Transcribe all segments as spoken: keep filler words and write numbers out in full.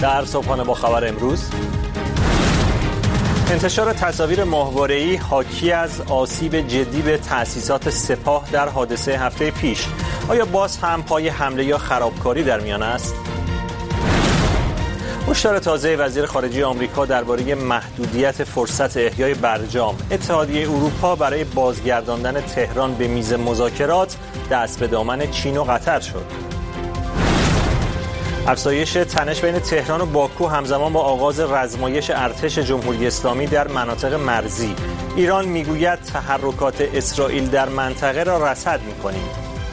در صبحانه با خبر امروز، انتشار تصاویر ماهواره‌ای حاکی از آسیب جدی به تأسیسات سپاه در حادثه هفته پیش. آیا باز هم پای حمله یا خرابکاری در میان است؟ هشدار تازه وزیر خارجه آمریکا درباره محدودیت فرصت احیای برجام. اتحادیه اروپا برای بازگرداندن تهران به میز مذاکرات دست به دامن چین و قطر شد. افزایش تنش بین تهران و باکو همزمان با آغاز رزمایش ارتش جمهوری اسلامی در مناطق مرزی. ایران میگوید تحرکات اسرائیل در منطقه را رصد می‌کنیم.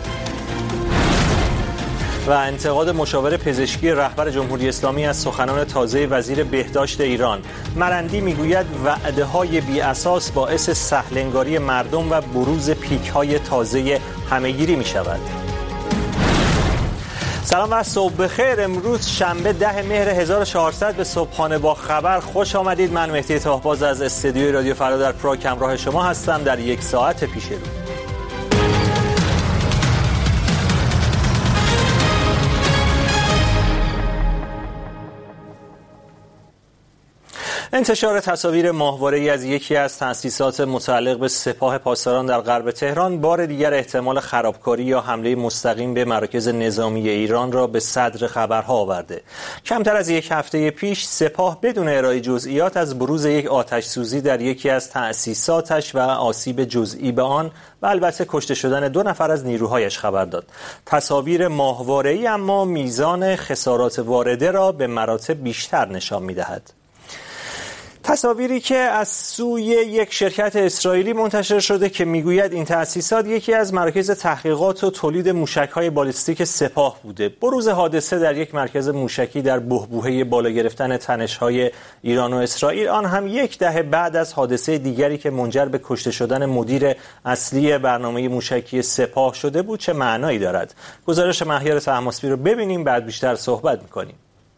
و انتقاد مشاور پزشکی رهبر جمهوری اسلامی از سخنان تازه وزیر بهداشت ایران. مرندی میگوید وعده‌های بی‌اساس باعث سهل‌انگاری مردم و بروز پیک‌های تازه همه‌گیری می‌شود. سلام و صبح بخیر. امروز شنبه ده مهر هزار و چهارصد به صبحانه با خبر خوش آمدید. من مهدی طاهباز از استودیوی رادیو فردا در پراگ همراه شما هستم در یک ساعت پیش رو. انتشار تصاویر ماهواره‌ای از یکی از تأسیسات متعلق به سپاه پاسداران در غرب تهران بار دیگر احتمال خرابکاری یا حمله مستقیم به مراکز نظامی ایران را به صدر خبرها آورده. کمتر از یک هفته پیش سپاه بدون ارائه جزئیات از بروز یک آتش‌سوزی در یکی از تأسیساتش و آسیب جزئی به آن و البته کشته شدن دو نفر از نیروهایش خبر داد. تصاویر ماهواره‌ای اما میزان خسارات وارده را به مراتب بیشتر نشان می‌دهد. تصاویری که از سوی یک شرکت اسرائیلی منتشر شده که میگوید این تأسیسات یکی از مراکز تحقیقات و تولید موشک‌های بالیستیک سپاه بوده. بروز حادثه در یک مرکز موشکی در بحبوحه بالا گرفتن تنش‌های ایران و اسرائیل، آن هم یک دهه بعد از حادثه دیگری که منجر به کشته شدن مدیر اصلی برنامه موشکی سپاه شده بود، چه معنایی دارد؟ گزارش مهیار طهماسبی رو ببینیم، بعد بیشتر صحبت می‌کنیم.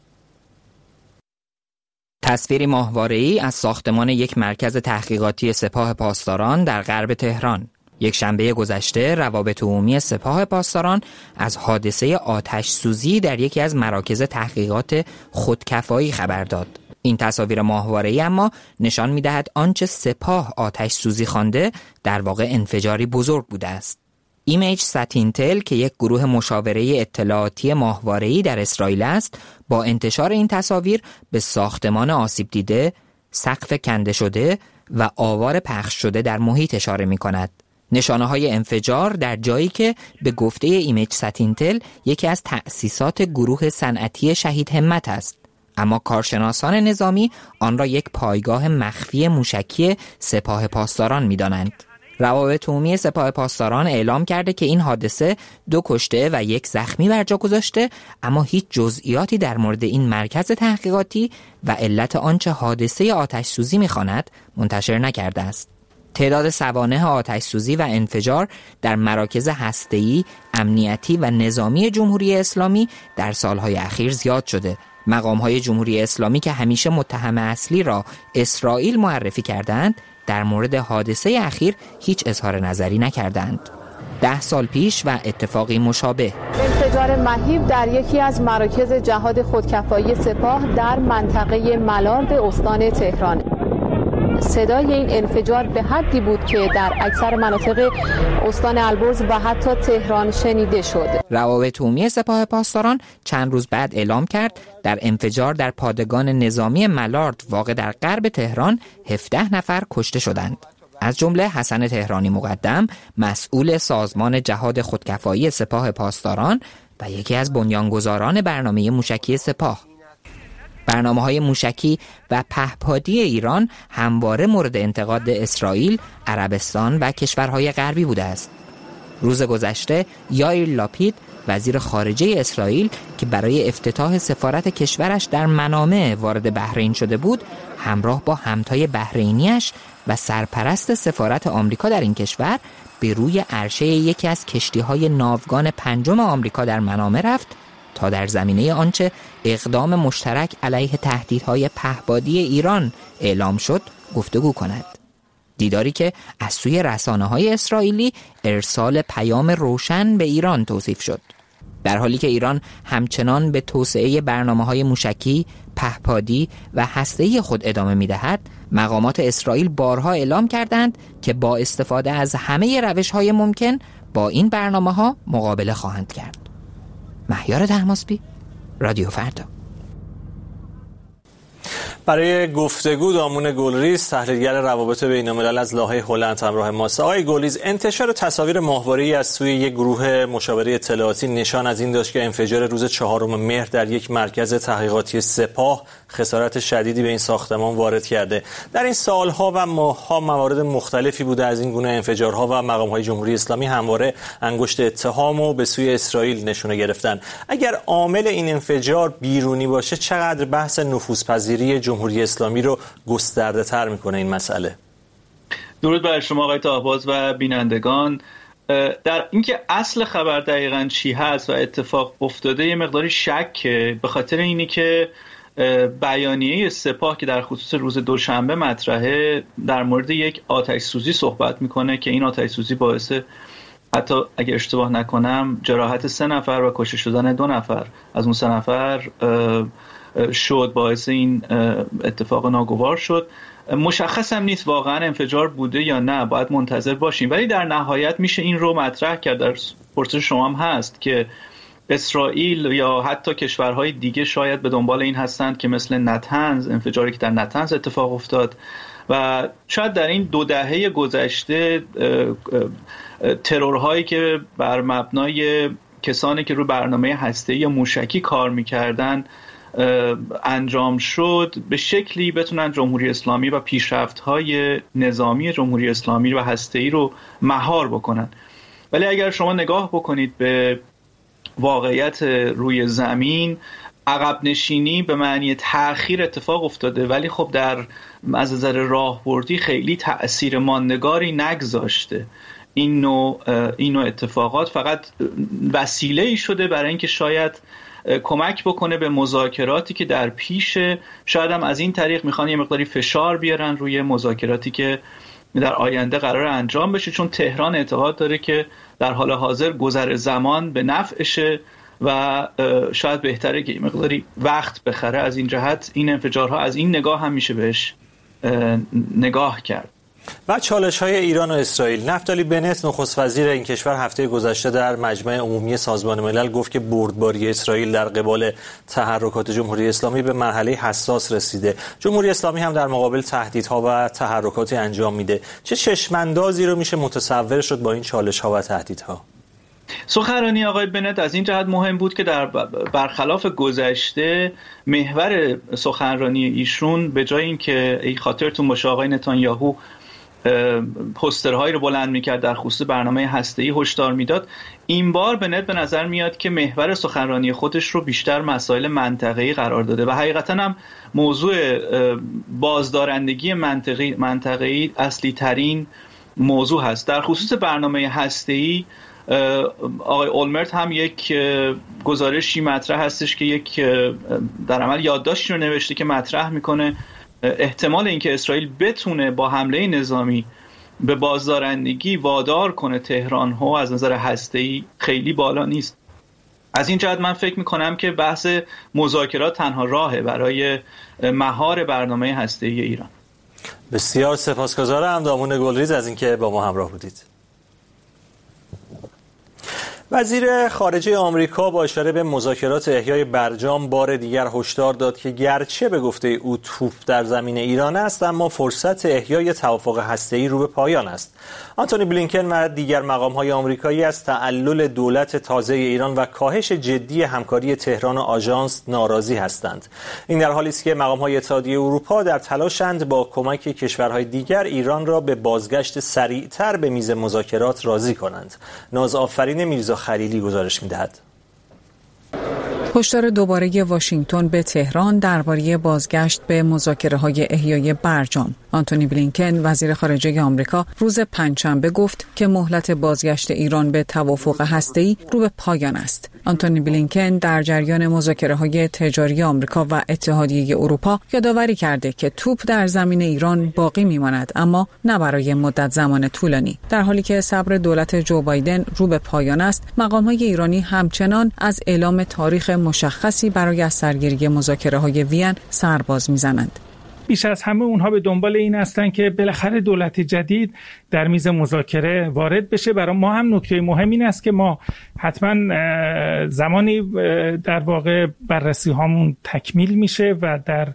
تصویری ماهواره‌ای از ساختمان یک مرکز تحقیقاتی سپاه پاسداران در غرب تهران. یک شنبه گذشته روابط عمومی سپاه پاسداران از حادثه آتش سوزی در یکی از مراکز تحقیقات خودکفایی خبر داد. این تصاویر ماهواره‌ای اما نشان می‌دهد آنچه سپاه آتش سوزی خوانده در واقع انفجاری بزرگ بوده است. ایمیج ساتینتل که یک گروه مشاوره اطلاعاتی ماهواره‌ای در اسرائیل است، با انتشار این تصاویر به ساختمان آسیب دیده، سقف کنده شده و آوار پخش شده در محیط اشاره می‌کند. نشانه‌های انفجار در جایی که به گفته ایمیج ساتینتل یکی از تأسیسات گروه صنعتی شهید همت است، اما کارشناسان نظامی آن را یک پایگاه مخفی موشکی سپاه پاسداران می‌دانند. روابط عمومی سپاه پاسداران اعلام کرده که این حادثه دو کشته و یک زخمی بر جا گذاشته، اما هیچ جزئیاتی در مورد این مرکز تحقیقاتی و علت آنچه حادثه آتش سوزی می‌خواند منتشر نکرده است. تعداد سوانح آتش سوزی و انفجار در مراکز هسته‌ای، امنیتی و نظامی جمهوری اسلامی در سالهای اخیر زیاد شده. مقام‌های جمهوری اسلامی که همیشه متهم اصلی را اسرائیل معرفی کردند، در مورد حادثه اخیر هیچ اظهار نظری نکردند. ده سال پیش و اتفاقی مشابه، انفجار مهیب در یکی از مراکز جهاد خودکفایی سپاه در منطقه ملارد استان تهران. صدای این انفجار به حدی بود که در اکثر مناطق استان البرز و حتی تهران شنیده شد. روابط عمومی سپاه پاسداران چند روز بعد اعلام کرد در انفجار در پادگان نظامی ملارد واقع در غرب تهران هفده نفر کشته شدند، از جمله حسن تهرانی مقدم، مسئول سازمان جهاد خودکفایی سپاه پاسداران و یکی از بنیانگذاران برنامه موشکی سپاه. برنامه‌های موشکی و پهپادی ایران همواره مورد انتقاد اسرائیل، عربستان و کشورهای غربی بوده است. روز گذشته یائیر لاپید، وزیر خارجه اسرائیل که برای افتتاح سفارت کشورش در منامه وارد بحرین شده بود، همراه با همتای بحرینیش و سرپرست سفارت آمریکا در این کشور به روی عرشه یکی از کشتی‌های ناوگان پنجم آمریکا در منامه رفت تا در زمینه آنچه اقدام مشترک علیه تهدیدهای پهپادی ایران اعلام شد گفتگو کند. دیداری که از سوی رسانه‌های اسرائیلی ارسال پیام روشن به ایران توصیف شد. در حالی که ایران همچنان به توسعه برنامه‌های موشکی، پهپادی و هسته‌ای خود ادامه می‌دهد، مقامات اسرائیل بارها اعلام کردند که با استفاده از همه روش‌های ممکن با این برنامه‌ها مقابله خواهند کرد. مهیار طهماسبی، رادیو فردا. برای گفتگو دامون گلریز، تحلیلگر روابط بین‌الملل از لاهه هلند همراه ماست. آقای گلریز، انتشار تصاویر ماهواره‌ای از سوی یک گروه مشاوره اطلاعاتی نشان از این داشت که انفجار روز چهارم مهر در یک مرکز تحقیقاتی سپاه خسارت شدیدی به این ساختمان وارد کرده. در این سالها و ماه‌ها موارد مختلفی بوده از این گونه انفجارها و مقام‌های جمهوری اسلامی همواره انگشت اتهام و به سوی اسرائیل نشونه گرفتن. اگر عامل این انفجار بیرونی باشه، چقدر بحث نفوذپذیری جمهوری اسلامی رو گسترده تر میکنه این مسئله؟ درود بر شما آقای طاهباز و بینندگان. در اینکه اصل خبر دقیقاً چی هست و اتفاق افتاده یه مقداری شکه، به خاطر اینی که بیانیه سپاه که در خصوص روز دوشنبه مطرحه در مورد یک آتش سوزی صحبت میکنه که این آتش سوزی باعث، حتی اگه اشتباه نکنم، جراحت سه نفر و کشته شدن دو نفر از اون سه نفر شد، باعث این اتفاق ناگوار شد. مشخص هم نیست واقعا انفجار بوده یا نه، باید منتظر باشیم. ولی در نهایت میشه این رو مطرح کرد، در پرسش شما هم هست که اسرائیل یا حتی کشورهای دیگه شاید به دنبال این هستند که مثل نتنز، انفجاری که در نتنز اتفاق افتاد و شاید در این دو دهه گذشته ترورهایی که بر مبنای کسانی که رو برنامه هسته‌ای یا موشکی کار میکردن انجام شد، به شکلی بتونن جمهوری اسلامی و پیشرفت‌های نظامی جمهوری اسلامی و هسته‌ای رو مهار بکنن. ولی اگر شما نگاه بکنید به واقعیت روی زمین، عقب نشینی به معنی تأخیر اتفاق افتاده، ولی خب در از نظر راهبردی خیلی تأثیر ماندگاری نگذاشته. این نوع این نوع اتفاقات فقط وسیله‌ای شده برای اینکه شاید کمک بکنه به مذاکراتی که در پیشه، شاید هم از این طریق میخوان یه مقداری فشار بیارن روی مذاکراتی که در آینده قرار انجام بشه، چون تهران اعتقاد داره که در حال حاضر گذر زمان به نفعشه و شاید بهتره که یه مقداری وقت بخره. از این جهت این انفجارها از این نگاه هم میشه بهش نگاه کرد. و چالش‌های ایران و اسرائیل. نفتالی بنت نخست وزیر این کشور هفته گذشته در مجمع عمومی سازمان ملل گفت که بردباری اسرائیل در قبال تحرکات جمهوری اسلامی به مرحله حساس رسیده. جمهوری اسلامی هم در مقابل تهدیدها و تحرکاتی انجام میده. چه چشم‌اندازی رو میشه متصور شد با این چالش‌ها و تهدیدها؟ سخنرانی آقای بنت از این جهت مهم بود که در برخلاف گذشته محور سخنرانی ایشون به جای اینکه ای خاطرتون باشه آقای نتانیاهو پوسترهایی رو بلند میکرد در خصوص برنامه هسته‌ای هشدار میداد، این بار بنت به نظر میاد که محور سخنرانی خودش رو بیشتر مسائل منطقه‌ای قرار داده و حقیقتا هم موضوع بازدارندگی منطقه‌ای منطقه‌ای اصلی ترین موضوع هست. در خصوص برنامه هسته‌ای آقای اولمرت هم یک گزارشی مطرح هستش که یک در عمل یادداشتی رو نوشته که مطرح میکنه احتمال اینکه اسرائیل بتونه با حمله نظامی به بازدارندگی وادار کنه تهران ها از نظر هسته‌ای خیلی بالا نیست. از این جهت من فکر میکنم که بحث مذاکرات تنها راهه برای مهار برنامه هسته‌ای ایران. بسیار سپاسگزارم دامون گلریز از اینکه با ما همراه بودید. وزیر خارجه آمریکا با اشاره به مذاکرات احیای برجام بار دیگر هشدار داد که گرچه به گفته او توپ در زمین ایران است، اما فرصت احیای توافق هسته‌ای رو به پایان است. آنتونی بلینکن و دیگر مقام‌های آمریکایی از تعلل دولت تازه ایران و کاهش جدی همکاری تهران و آژانس ناراضی هستند. این در حالی است که مقام‌های اتحادیه اروپا در تلاشند با کمک کشورهای دیگر ایران را به بازگشت سریعتر به میز مذاکرات راضی کنند. نازآفرین میرزا خلیلی گزارش می‌دهد. هشدار دوباره واشنگتن به تهران درباره بازگشت به مذاکره‌های احیای برجام. آنتونی بلینکن وزیر خارجه آمریکا روز پنجشنبه گفت که مهلت بازگشت ایران به توافق هسته‌ای رو به پایان است. آنتونی بلینکن در جریان مذاکره‌های تجاری آمریکا و اتحادیه اروپا یادآوری کرده که توپ در زمین ایران باقی می‌ماند، اما نه برای مدت زمان طولانی. در حالی که صبر دولت جو بایدن رو به پایان است، مقام‌های ایرانی همچنان از اعلام تاریخ مشخصی برای از سرگیری مذاکره‌های وین سرباز می‌زنند. بیش از همه اونها به دنبال این هستن که بالاخره دولت جدید در میز مذاکره وارد بشه. برای ما هم نکته مهم این است که ما حتما زمانی در واقع بررسی هامون تکمیل میشه و در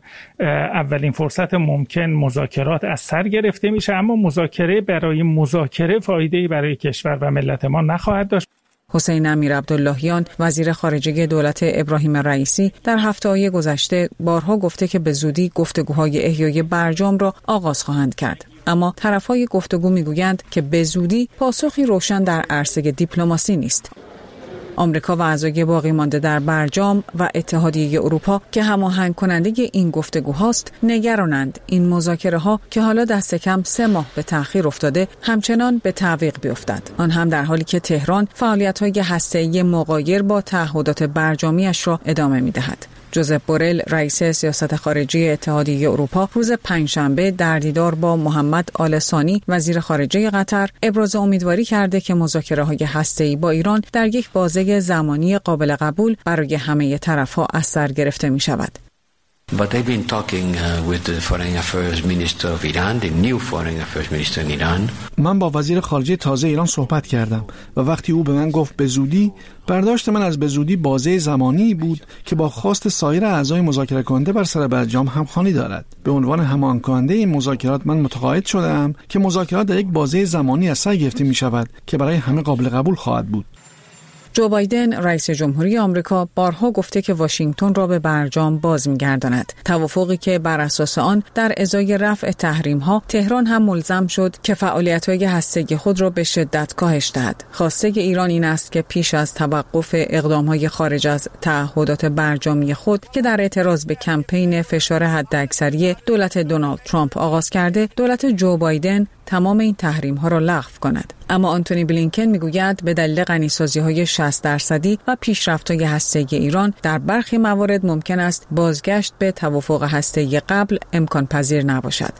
اولین فرصت ممکن مذاکرات از سر گرفته میشه، اما مذاکره برای مذاکره فایده‌ای برای کشور و ملت ما نخواهد داشت. حسین امیرعبداللهیان وزیر خارجه دولت ابراهیم رئیسی در هفته‌های گذشته بارها گفته که به زودی گفتگوهای احیای برجام را آغاز خواهند کرد، اما طرفهای گفتگو میگویند که به زودی پاسخی روشن در عرصه دیپلماسی نیست. آمریکا و اعضای باقی مانده در برجام و اتحادیه اروپا که هماهنگ کننده این گفتگوهاست نگرانند این مذاکره‌ها که حالا دست کم سه ماه به تأخیر افتاده همچنان به تعویق بیفتد، آن هم در حالی که تهران فعالیت‌های هسته‌ای مغایر با تعهدات برجامیش را ادامه می‌دهد. جوزپ بورل رئیس سیاست خارجی اتحادیه اروپا روز پنجشنبه در دیدار با محمد آل ثانی وزیر خارجه قطر ابراز امیدواری کرده که مذاکره‌های هسته‌ای با ایران در یک بازه زمانی قابل قبول برای همه طرف‌ها از سر گرفته می‌شود. But I've been talking uh, with the Foreign Affairs Minister of Iran, the new Foreign Affairs Minister in Iran. من با وزیر خارجه تازه ایران صحبت کردم و وقتی او به من گفت به زودی، برداشت من از به زودی بازه زمانی بود که با خواست سایر اعضای مذاکره کننده بر سر برجام همخوانی دارد. به عنوان هماهنگ کننده این مذاکرات من متقاعد شدم که مذاکرات در یک بازه زمانی از سر گرفته می شود که برای همه قابل قبول خواهد بود. جو بایدن رئیس جمهوری آمریکا بارها گفته که واشنگتن را به برجام باز می‌گرداند، توافقی که بر اساس آن در ازای رفع تحریم‌ها تهران هم ملزم شد که فعالیت‌های هسته‌ای خود را به شدت کاهش دهد. خواسته ایران این است که پیش از توقف اقدام‌های خارج از تعهدات برجامی خود که در اعتراض به کمپین فشار حداکثری دولت دونالد ترامپ آغاز کرده، دولت جو بایدن تمام این تحریم‌ها را لغو کند. اما آنتونی بلینکن میگوید به دلیل غنیسازی‌های شصت درصدی و پیشرفت‌های هسته‌ای ایران در برخی موارد ممکن است بازگشت به توافق هسته‌ای قبل امکان پذیر نباشد.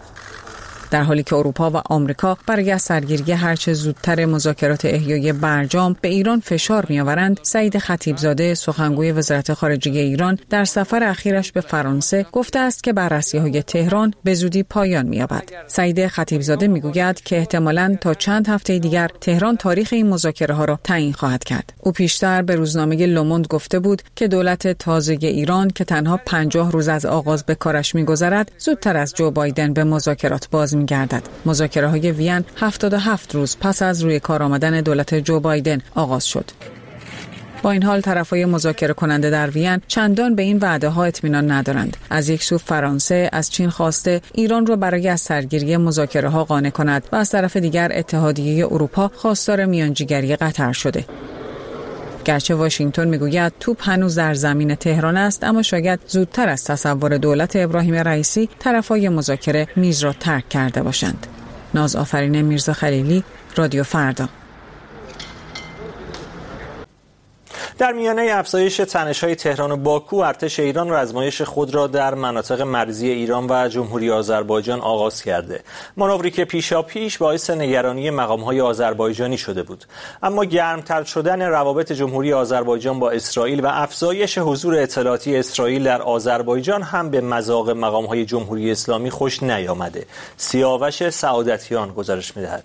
در حالی که اروپا و آمریکا برای سرگیری هرچه زودتر مذاکرات احیای برجام به ایران فشار می‌آورند، سعید خطیبزاده سخنگوی وزارت خارجه ایران در سفر اخیرش به فرانسه گفته است که بررسی‌های تهران به زودی پایان می‌یابد. سعید خطیبزاده می‌گوید که احتمالاً تا چند هفته دیگر تهران تاریخ این مذاکره‌ها را تعیین خواهد کرد. او پیشتر به روزنامه لوموند گفته بود که دولت تازه ایران که تنها پنجاه روز از آغاز به کارش می‌گذرد، زودتر از جو بایدن به مذاکرات باز می‌گردد. مذاکره‌های وین هفتاد و هفت روز پس از روی کار آمدن دولت جو بایدن آغاز شد. با این حال طرفای مذاکره کننده در وین چندان به این وعده ها اطمینان ندارند. از یک سو فرانسه از چین خواسته ایران را برای از سرگیری مذاکره ها قانع کند و از طرف دیگر اتحادیه اروپا خواستار میانجیگری قطر شده. گرچه واشنگتن میگوید توپ هنوز در زمین تهران است، اما شاید زودتر از تصور دولت ابراهیم رئیسی طرفای مذاکره میز را ترک کرده باشند. ناز آفرین میرزا خلیلی، رادیو فردا. در میانه افزایش تنش‌های تهران و باکو، ارتش ایران آزمایش خود را در مناطق مرزی ایران و جمهوری آذربایجان آغاز کرده. مانوری که پیشاپیش باعث نگرانی مقام‌های آذربایجانی شده بود. اما گرمتر شدن روابط جمهوری آذربایجان با اسرائیل و افزایش حضور اطلاعاتی اسرائیل در آذربایجان هم به مذاق مقام‌های جمهوری اسلامی خوش نیامده. سیاوش سعادتیان گزارش می‌دهد.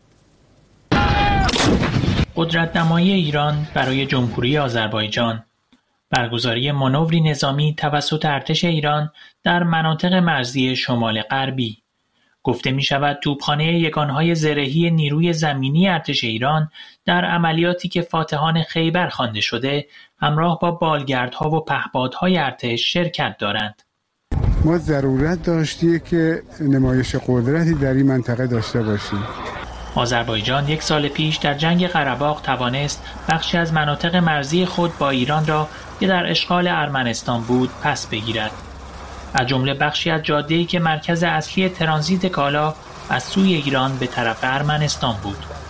قدرت‌نمایی ایران برای جمهوری آذربایجان، برگزاری مانوری نظامی توسط ارتش ایران در مناطق مرزی شمال غربی. گفته می شود توپخانه یگانهای زرهی نیروی زمینی ارتش ایران در عملیاتی که فاتحان خیبر خوانده شده همراه با بالگردها و پهپادهای ارتش شرکت دارند. ما ضرورت داشتیم که نمایش قدرتی در این منطقه داشته باشیم. آذربایجان یک سال پیش در جنگ قره‌باغ توانست بخشی از مناطق مرزی خود با ایران را که در اشغال ارمنستان بود پس بگیرد. از جمله بخشی از جاده‌ای که مرکز اصلی ترانزیت کالا از سوی ایران به طرف ارمنستان بود.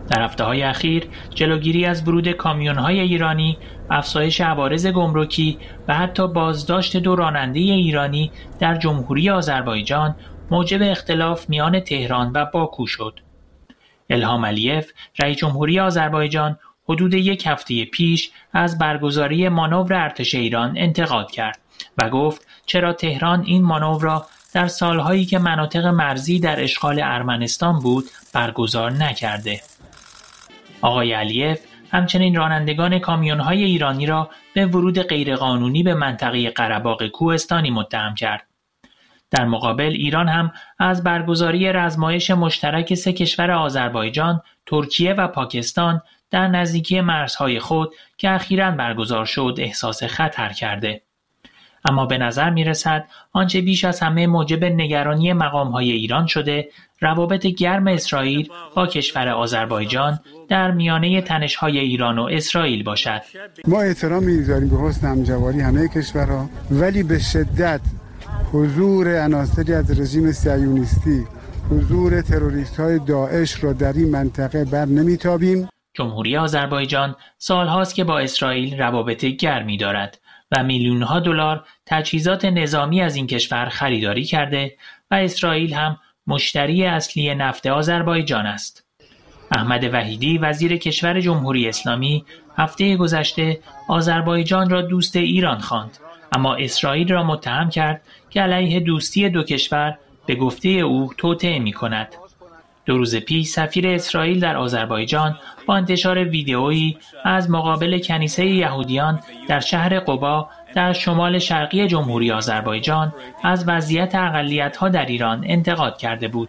در هفته‌های اخیر جلوگیری از ورود کامیون‌های ایرانی، افزایش عوارض گمرکی و حتی بازداشت دو راننده ایرانی در جمهوری آذربایجان موجب اختلاف میان تهران و باکو شد. الهام علیف، رئیس جمهوری آذربایجان، حدود یک هفته پیش از برگزاری مانور ارتش ایران انتقاد کرد و گفت چرا تهران این مانور را در سالهایی که مناطق مرزی در اشغال ارمنستان بود برگزار نکرده. آقای علیف همچنین رانندگان کامیون‌های ایرانی را به ورود غیرقانونی به منطقه قره‌باغ کوهستانی متهم کرد. در مقابل ایران هم از برگزاری رزمایش مشترک سه کشور آذربایجان، ترکیه و پاکستان در نزدیکی مرزهای خود که اخیراً برگزار شد احساس خطر کرده. اما به نظر می رسد آنچه بیش از همه موجب نگرانی مقام‌های ایران شده روابط گرم اسرائیل با کشور آذربایجان در میانه تنش‌های ایران و اسرائیل باشد. ما احترام می‌گذاریم به حسن همجواری همه کشورها، ولی به شدت حضور عناصری از رژیم صهیونیستی، حضور تروریست‌های داعش را در این منطقه بر نمی‌تابیم. جمهوری آذربایجان سالهاست که با اسرائیل روابط گرمی دارد و میلیون‌ها دلار تجهیزات نظامی از این کشور خریداری کرده و اسرائیل هم مشتری اصلی نفت آذربایجان است. احمد وحیدی وزیر کشور جمهوری اسلامی هفته گذشته آذربایجان را دوست ایران خواند، اما اسرائیل را متهم کرد که علیه دوستی دو کشور به گفته او توطئه می‌کند. دو روز پیش سفیر اسرائیل در آذربایجان با انتشار ویدئویی از مقابل کنیسه یهودیان در شهر قبا در شمال شرقی جمهوری آذربایجان از وضعیت اقلیت‌ها در ایران انتقاد کرده بود.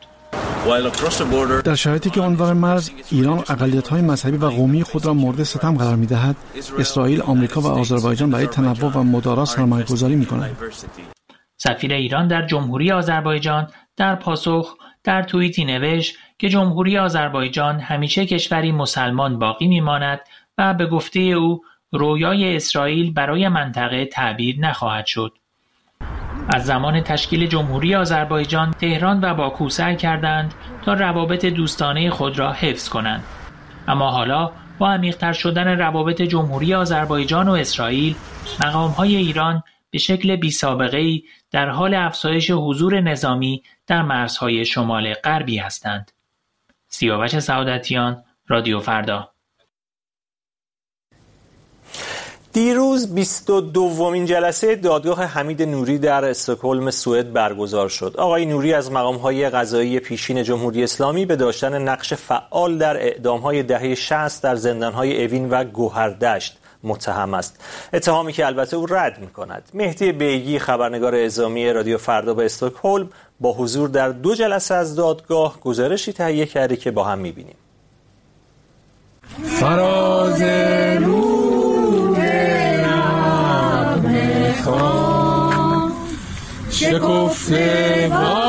در شرایطی که آنور مرز ایران اقلیت‌های مذهبی و قومی خود را مورد ستم قرار می‌دهد، اسرائیل، آمریکا و آذربایجان برای تنوع و مدارا سرمایه‌گذاری می‌کنند. سفیر ایران در جمهوری آذربایجان در پاسخ در توییتی نوشت که جمهوری آذربایجان همیشه کشوری مسلمان باقی می‌ماند و به گفته او رویای اسرائیل برای منطقه تعبیر نخواهد شد. از زمان تشکیل جمهوری آذربایجان تهران و باکو سعی کردند تا روابط دوستانه خود را حفظ کنند، اما حالا با عمیق‌تر شدن روابط جمهوری آذربایجان و اسرائیل، مقام‌های ایران به شکل بی‌سابقه‌ای در حال افزایش حضور نظامی در مرزهای شمال غربی هستند. سیاوش سعادتیان، رادیو فردا. دیروز بیست و دومین جلسه دادگاه حمید نوری در استکهلم سوئد برگزار شد. آقای نوری از مقام‌های قضایی پیشین جمهوری اسلامی به داشتن نقش فعال در اعدام‌های دهه شصت در زندان‌های اوین و گوهردشت متهم است. اتهامی که البته او رد می‌کند. مهدی بیگی، خبرنگار اعزامی رادیو فردا به استکهلم، با حضور در دو جلسه از دادگاه گزارشی تهیه کرده که با هم می‌بینیم. فراز شکفته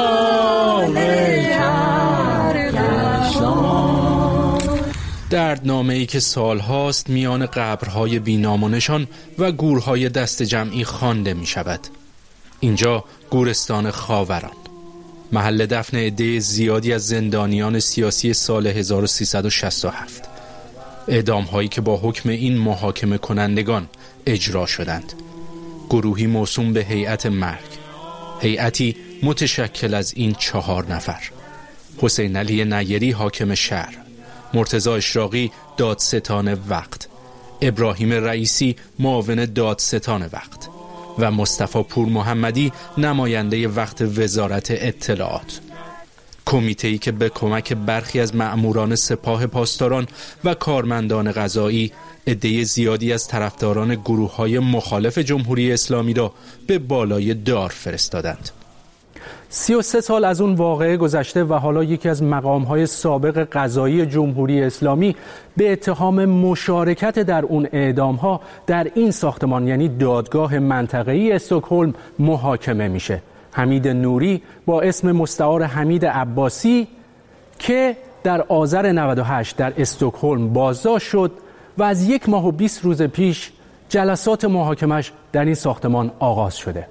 دردنامه‌ای که سالهاست میان قبرهای بی‌نام و نشان و گورهای دست جمعی خوانده می شود. اینجا گورستان خاوران، محل دفن عده زیادی از زندانیان سیاسی سال هزار و سیصد و شصت و هفت. اعدام‌هایی که با حکم این محاکمه کنندگان اجرا شدند. گروهی موسوم به هیئت مرگ، هیئتی متشکل از این چهار نفر: حسین علی نیری حاکم شهر، مرتضی اشراقی دادستان وقت، ابراهیم رئیسی معاون دادستان وقت و مصطفی پور محمدی نماینده وقت وزارت اطلاعات. کمیته‌ای که به کمک برخی از مأموران سپاه پاسداران و کارمندان قضایی عده زیادی از طرفداران گروه‌های مخالف جمهوری اسلامی را به بالای دار فرستادند. سی و سه سال از اون واقعه گذشته و حالا یکی از مقام‌های سابق قضایی جمهوری اسلامی به اتهام مشارکت در اون اعدام‌ها در این ساختمان، یعنی دادگاه منطقه‌ای استکهلم، محاکمه میشه. حمید نوری با اسم مستعار حمید عباسی که در آذر نود و هشت در استکهلم بازداشت شد و از یک ماه و بیست روز پیش جلسات محاکمش در این ساختمان آغاز شده.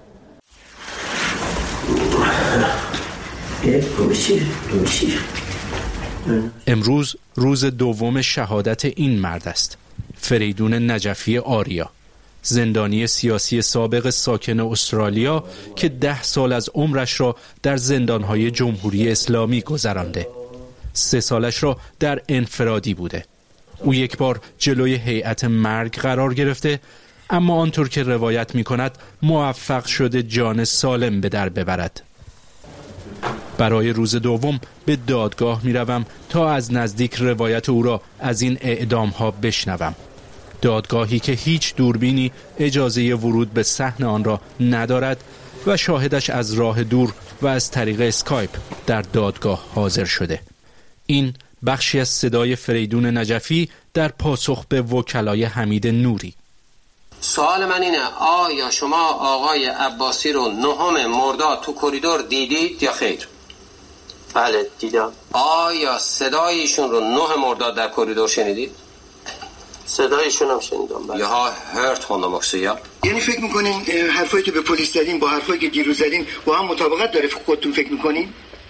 امروز روز دوم شهادت این مرد است. فریدون نجفی آریا، زندانی سیاسی سابق ساکن استرالیا که ده سال از عمرش را در زندانهای جمهوری اسلامی گذرانده. سه سالش را در انفرادی بوده. او یک بار جلوی هیئت مرگ قرار گرفته، اما آنطور که روایت می کند موفق شده جان سالم به در ببرد. برای روز دوم به دادگاه می روم تا از نزدیک روایت او را از این اعدام ها بشنوم. دادگاهی که هیچ دوربینی اجازه ورود به صحن آن را ندارد و شاهدش از راه دور و از طریق اسکایپ در دادگاه حاضر شده. این بخشی از صدای فریدون نجفی در پاسخ به وکلای حمید نوری. سوال من اینه، آیا شما آقای عباسی رو نهم مرداد تو کریدور دیدید یا خیر؟ بله دیدم. آیا صدای ایشون رو نه مرداد در کریدور شنیدید؟ صدایشون هم شنیدم. بله. یا ها هرت honom också ja. یعنی فکر میکنین حرفایی که به پلیس زدین با حرفایی که دیروز زدین با هم مطابقت داره؟ خودتون فکر میکنین؟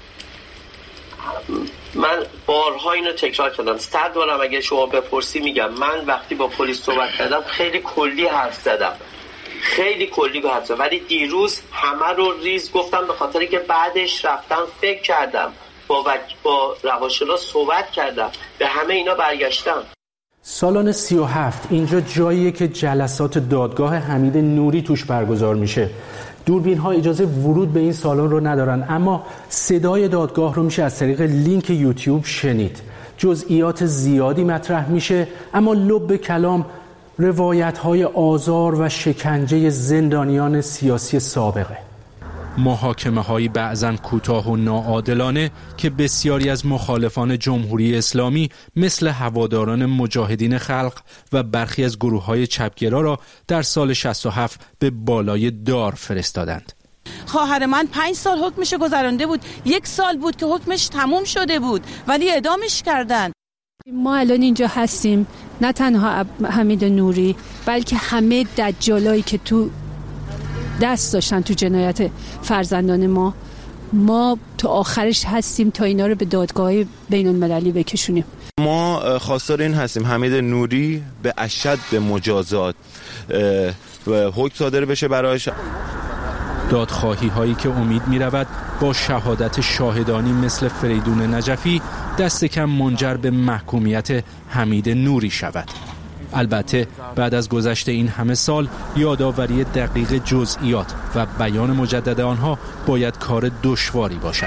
من بارها اینو تکرار کردم، صد بارم اگه شما بپرسی میگم من وقتی با پلیس صحبت کردم خیلی کلی حرف زدم، خیلی کلی حرف زدم، ولی دیروز همه رو ریز گفتم به خاطری که بعدش رفتم فکر کردم، با وک... با روانشناس صحبت کردم، به همه اینا برگشتم. سالن سی و هفت اینجا جاییه که جلسات دادگاه حمید نوری توش برگزار میشه. دوربین ها اجازه ورود به این سالن رو ندارن، اما صدای دادگاه رو میشه از طریق لینک یوتیوب شنید. جزئیات زیادی مطرح میشه، اما لب کلام روایت های آزار و شکنجه زندانیان سیاسی سابقه. محاکمه هایی بعضن کوتاه و ناعادلانه که بسیاری از مخالفان جمهوری اسلامی مثل هواداران مجاهدین خلق و برخی از گروه های چپگرا را در سال شصت و هفت به بالای دار فرستادند. خواهر من پنج سال حکمش گذرانده بود، یک سال بود که حکمش تموم شده بود ولی اعدامش کردن. ما الان اینجا هستیم، نه تنها حمید نوری بلکه همه دجالایی که تو دست داشتن تو جنایت فرزندان ما، ما تو آخرش هستیم تا اینا رو به دادگاه بین المللی بکشونیم. ما خواستار این هستیم حمید نوری به اشد مجازات حکم صادر بشه برایش. دادخواهی هایی که امید می رود با شهادت شاهدانی مثل فریدون نجفی دست کم منجر به محکومیت حمید نوری شود. البته بعد از گذشت این همه سال یادآوری دقیق جزئیات و بیان مجدد آنها باید کار دشواری باشد.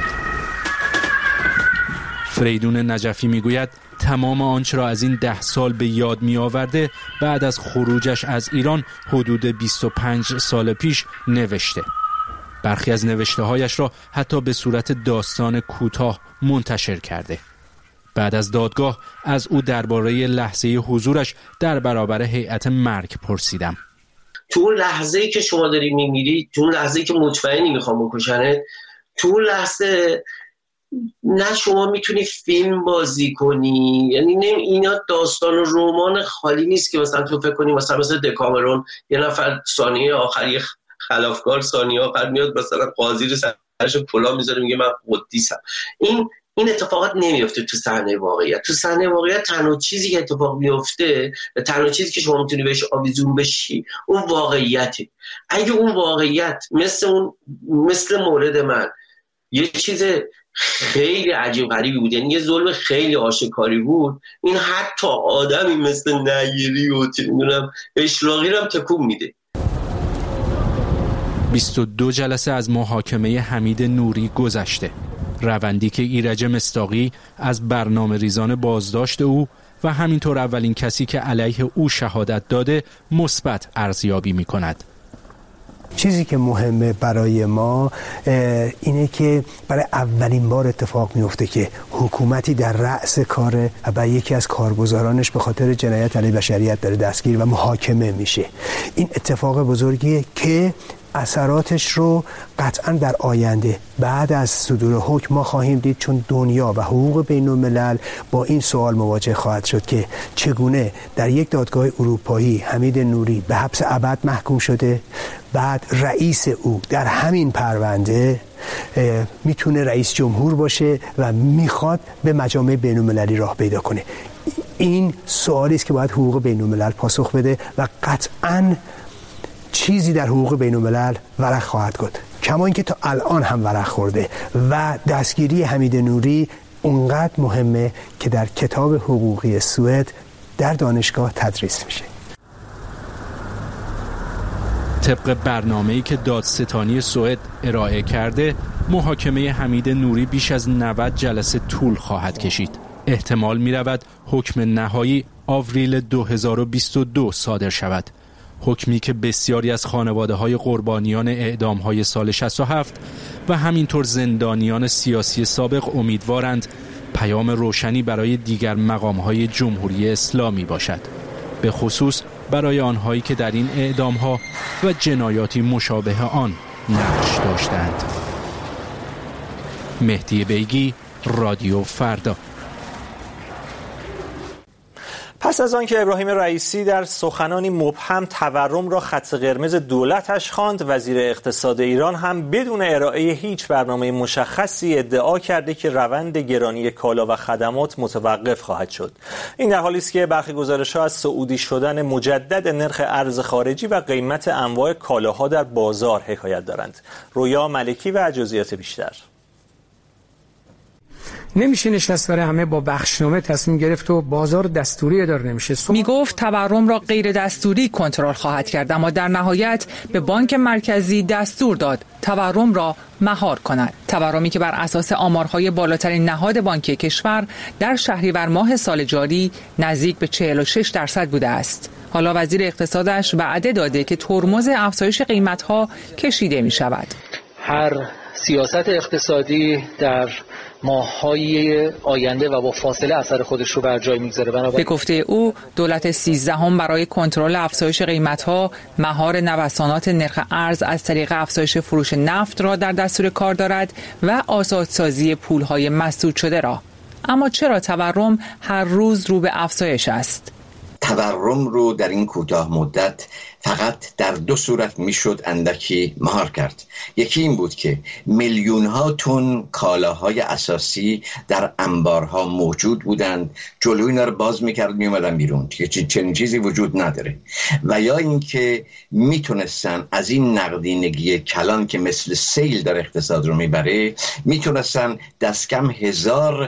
فریدون نجفی میگوید تمام آنچه را از این ده سال به یاد می آورده بعد از خروجش از ایران حدود بیست و پنج سال پیش نوشته. برخی از نوشته هایش را حتی به صورت داستان کوتاه منتشر کرده. بعد از دادگاه از او درباره لحظه حضورش در برابر هیئت مرگ پرسیدم. تو اون لحظه‌ای که شما داری میمیری، تو اون لحظه‌ای که مطمئنی میخوام بکشنت، تو اون لحظه نه شما میتونی فیلم بازی کنی، یعنی نه اینا داستان و رمان خالی نیست که مثلا تو فکر کنی مثلا مثل دکامرون یه نفر ثانیه آخری خلافکار ثانیه آخر میاد مثلا قاضی رو سرش پلا میذاره میگه من قدیسم. این این اتفاقات نمیفته تو صحنه واقعیت. تو صحنه واقعیت تنها چیزی که اتفاق میفته، تنها چیزی که شما میتونی بهش آویزون بشی اون واقعیته. اگه اون واقعیت مثل اون مثل مورد من یه چیز خیلی عجیب غریبی بود، یعنی یه ظلم خیلی آشکاری بود، این حتی آدمی مثل نیری و چه اشراقی رو هم تکون میده. بیست و دو جلسه از محاکمه حمید نوری گذشته، روندی که ایرج مصداقی از برنامه ریزان بازداشت او و همینطور اولین کسی که علیه او شهادت داده مثبت ارزیابی می کند. چیزی که مهمه برای ما اینه که برای اولین بار اتفاق میفته که حکومتی در رأس کاره و یکی از کارگزارانش به خاطر جنایت علیه بشریت داره دستگیر و محاکمه میشه. این اتفاق بزرگیه که اثراتش رو قطعا در آینده بعد از صدور حکم ما خواهیم دید، چون دنیا و حقوق بین الملل با این سوال مواجه خواهد شد که چگونه در یک دادگاه اروپایی حمید نوری به حبس ابد محکوم شده، بعد رئیس او در همین پرونده میتونه رئیس جمهور باشه و میخواد به مجامع بین‌المللی راه پیدا کنه. این سوالی است که باید حقوق بین‌الملل پاسخ بده و قطعاً چیزی در حقوق بین‌الملل ورق خواهد خورد، کما اینکه تا الان هم ورق خورده و دستگیری حمید نوری اونقدر مهمه که در کتاب حقوقی سوئد در دانشگاه تدریس میشه. طبق برنامه‌ای که دادستانی سوئد ارائه کرده، محاکمه حمید نوری بیش از نود جلسه طول خواهد کشید. احتمال می‌رود حکم نهایی آوریل دو هزار و بیست و دو صادر شود. حکمی که بسیاری از خانواده‌های قربانیان اعدام‌های سال شصت و هفت و همینطور زندانیان سیاسی سابق امیدوارند پیام روشنی برای دیگر مقام‌های جمهوری اسلامی باشد، به خصوص برای آنهایی که در این اعدام‌ها و جنایاتی مشابه آن نقش داشتند. مهدی بیگی، رادیو فردا. پس از آن که ابراهیم رئیسی در سخنانی مبهم تورم را خط قرمز دولتش خواند، وزیر اقتصاد ایران هم بدون ارائه هیچ برنامه مشخصی ادعا کرده که روند گرانی کالا و خدمات متوقف خواهد شد. این در حالی است که برخی گزارش‌ها از صعودی شدن مجدد نرخ ارز خارجی و قیمت انواع کالاها در بازار حکایت دارند. رویا ملکی و جزئیات بیشتر. نمیشه نشست برای همه با بخشنامه تصمیم گرفت و بازار دستوری اداره نمیشه. میگفت تورم را غیر دستوری کنترل خواهد کرد، اما در نهایت به بانک مرکزی دستور داد تورم را مهار کند. تورمی که بر اساس آمارهای بالاترین نهاد بانکی کشور در شهریور ماه سال جاری نزدیک به چهل و شش درصد بوده است. حالا وزیر اقتصادش وعده داده که ترمز افزایش قیمت‌ها کشیده می شود. هر سیاست اقتصادی در ماه‌های آینده و با فاصله اثر خودش رو بر جای می‌گذاره. به گفته او دولت سیزدهم برای کنترل افزایش قیمت‌ها مهار نوسانات نرخ ارز از طریق افزایش فروش نفت را در دستور کار دارد و آزادسازی پول‌های مسدود شده را. اما چرا تورم هر روز رو به افزایش است؟ تورم رو در این کوتاه مدت فقط در دو صورت میشد اندکی مهار کرد. یکی این بود که میلیون ها تن کالاهای اساسی در انبارها موجود بودند، جلوی اینا رو باز میکرد میومدن بیرون که چنین چیزی وجود نداره. و یا اینکه میتونستن از این نقدینگی کلان که مثل سیل در اقتصاد رو میبره، میتونستن دست کم هزار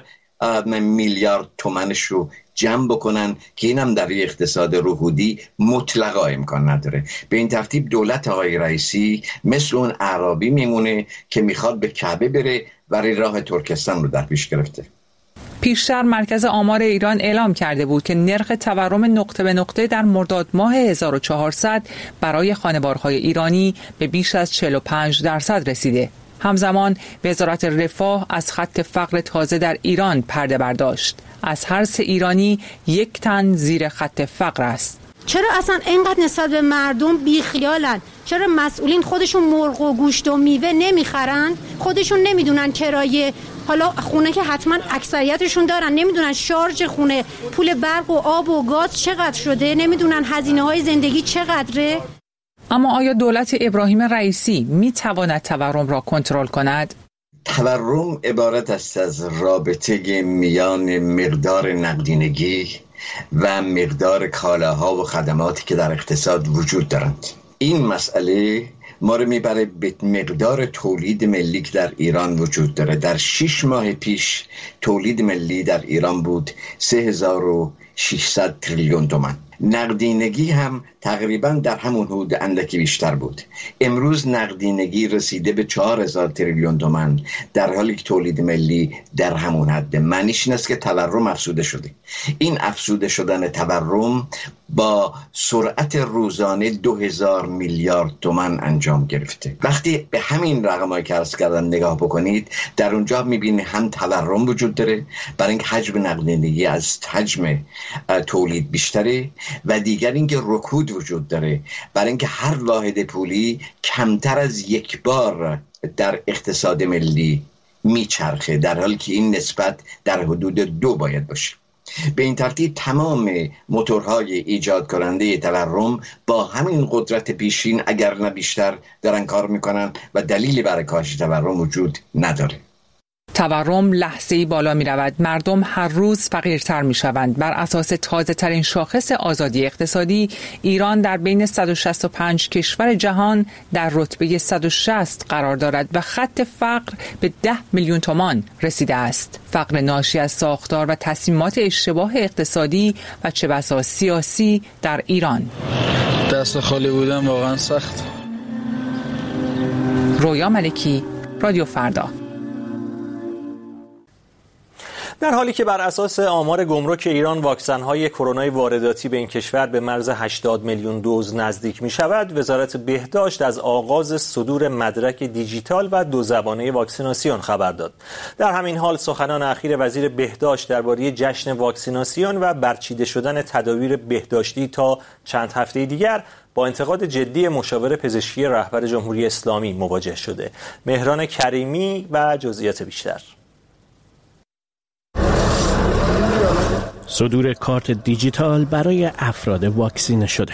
میلیارد تومنش رو جمع بکنن که اینم در اقتصاد رهودی مطلقا امکان نداره. به این ترتیب دولت آقای رئیسی مثل اون اعرابی میمونه که میخواد به کعبه بره برای راه ترکستان رو در پیش گرفته. پیشتر مرکز آمار ایران اعلام کرده بود که نرخ تورم نقطه به نقطه در مرداد ماه هزار و چهارصد برای خانوارهای ایرانی به بیش از چهل و پنج درصد رسیده. همزمان وزارت رفاه از خط فقر تازه در ایران پرده برداشت. از هر سه ایرانی یک تن زیر خط فقر است. چرا اصلا اینقدر نسبت به مردم بیخیالن؟ چرا مسئولین خودشون مرغ و گوشت و میوه نمیخرن؟ خودشون نمیدونن کرایه، حالا خونه که حتما اکثریتشون دارن، نمیدونن شارژ خونه، پول برق و آب و گاز چقدر شده، نمیدونن هزینه های زندگی چقدره؟ اما آیا دولت ابراهیم رئیسی می تواند تورم را کنترل کند؟ تورم عبارت است از رابطه میان مقدار نقدینگی و مقدار کالاها و خدماتی که در اقتصاد وجود دارند. این مسئله ما رو میبره به مقدار تولید ملی که در ایران وجود داره. در شش ماه پیش تولید ملی در ایران بود سه هزار و ششصد تریلیون تومان. نقدینگی هم تقریبا در همون حدود اندکی بیشتر بود. امروز نقدینگی رسیده به چهار هزار تریلیون تومان در حالی که تولید ملی در همون حد. معنیش این است که تورم افزوده شده. این افزوده شدن تورم با سرعت روزانه دو هزار میلیارد تومان انجام گرفته. وقتی به همین رقمایی که عرض کردم نگاه بکنید، در اونجا میبینید هم تورم وجود داره برای اینکه حجم نقدینگی از حجم تولید بیشتره و دیگر اینکه رکود وجود داره برای اینکه هر واحد پولی کمتر از یک بار در اقتصاد ملی میچرخه، در حالی که این نسبت در حدود دو باید باشه. به این ترتیب تمام موتورهای ایجاد کننده تورم با همین قدرت پیشین اگر نه بیشتر دارن کار میکنن و دلیلی برای کاهش تورم وجود نداره. تورم لحظه‌ای بالا می رود. مردم هر روز فقیرتر می شوند. بر اساس تازه ترین شاخص آزادی اقتصادی، ایران در بین صد و شصت و پنج کشور جهان در رتبه صد و شصت قرار دارد و خط فقر به ده میلیون تومان رسیده است. فقر ناشی از ساختار و تصمیمات اشتباه اقتصادی و چه بسا سیاسی در ایران. دست خالی بودن واقعا سخت. رویا ملکی، رادیو فردا. در حالی که بر اساس آمار گمرک ایران واکسن‌های کرونای وارداتی به این کشور به مرز هشتاد میلیون دوز نزدیک می‌شود، وزارت بهداشت از آغاز صدور مدرک دیجیتال و دو زبانه واکسیناسیون خبر داد. در همین حال سخنان اخیر وزیر بهداشت درباره جشن واکسیناسیون و برچیده شدن تدابیر بهداشتی تا چند هفته دیگر با انتقاد جدی مشاور پزشکی رهبر جمهوری اسلامی مواجه شده. مهران کریمی و جزئیات بیشتر. صدور کارت دیجیتال برای افراد واکسینه شده.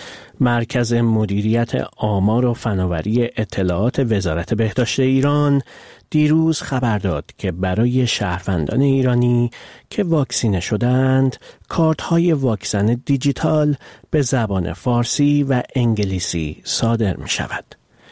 مرکز مدیریت آمار و فناوری اطلاعات وزارت بهداشت ایران دیروز خبر داد که برای شهروندان ایرانی که واکسینه شدند، کارت‌های واکسن دیجیتال به زبان فارسی و انگلیسی صادر می شود.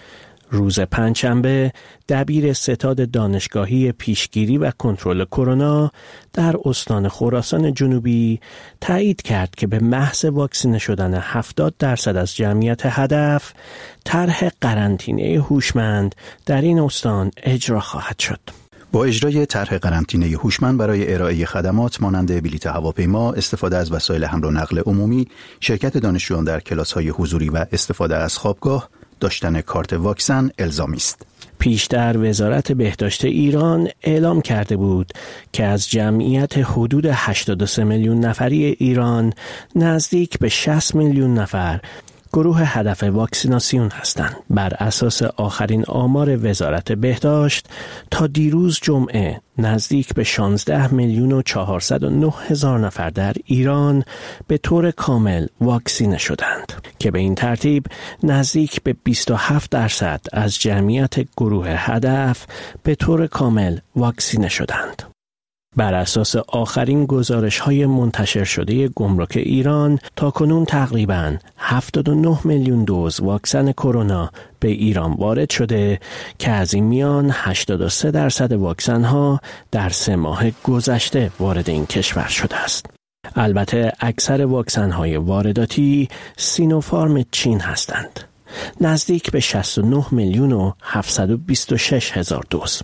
روز پنجشنبه دبیر ستاد دانشگاهی پیشگیری و کنترل کرونا در استان خراسان جنوبی تایید کرد که به محض واکسینه شدن هفتاد درصد از جمعیت هدف، طرح قرنطینه هوشمند در این استان اجرا خواهد شد. با اجرای طرح قرنطینه هوشمند برای ارائه خدمات مانند بلیط هواپیما، استفاده از وسایل حمل و نقل عمومی، شرکت دانشجویان در کلاس‌های حضوری و استفاده از خوابگاه، داشتن کارت واکسن الزامی است. پیشتر وزارت بهداشت ایران اعلام کرده بود که از جمعیت حدود هشتاد و سه میلیون نفری ایران نزدیک به شصت میلیون نفر گروه هدف واکسیناسیون هستند. بر اساس آخرین آمار وزارت بهداشت تا دیروز جمعه نزدیک به شانزده میلیون و چهارصد و نه هزار نفر در ایران به طور کامل واکسینه شدند که به این ترتیب نزدیک به بیست و هفت درصد از جمعیت گروه هدف به طور کامل واکسینه شدند. بر اساس آخرین گزارش‌های منتشر شده گمرک ایران، تاکنون تقریباً هفتاد و نه میلیون دوز واکسن کرونا به ایران وارد شده که از این میان هشتاد و سه درصد واکسن‌ها در سه ماه گذشته وارد این کشور شده است. البته اکثر واکسن‌های وارداتی سینوفارم چین هستند. نزدیک به شصت و نه میلیون و هفتصد و بیست و شش هزار دوز.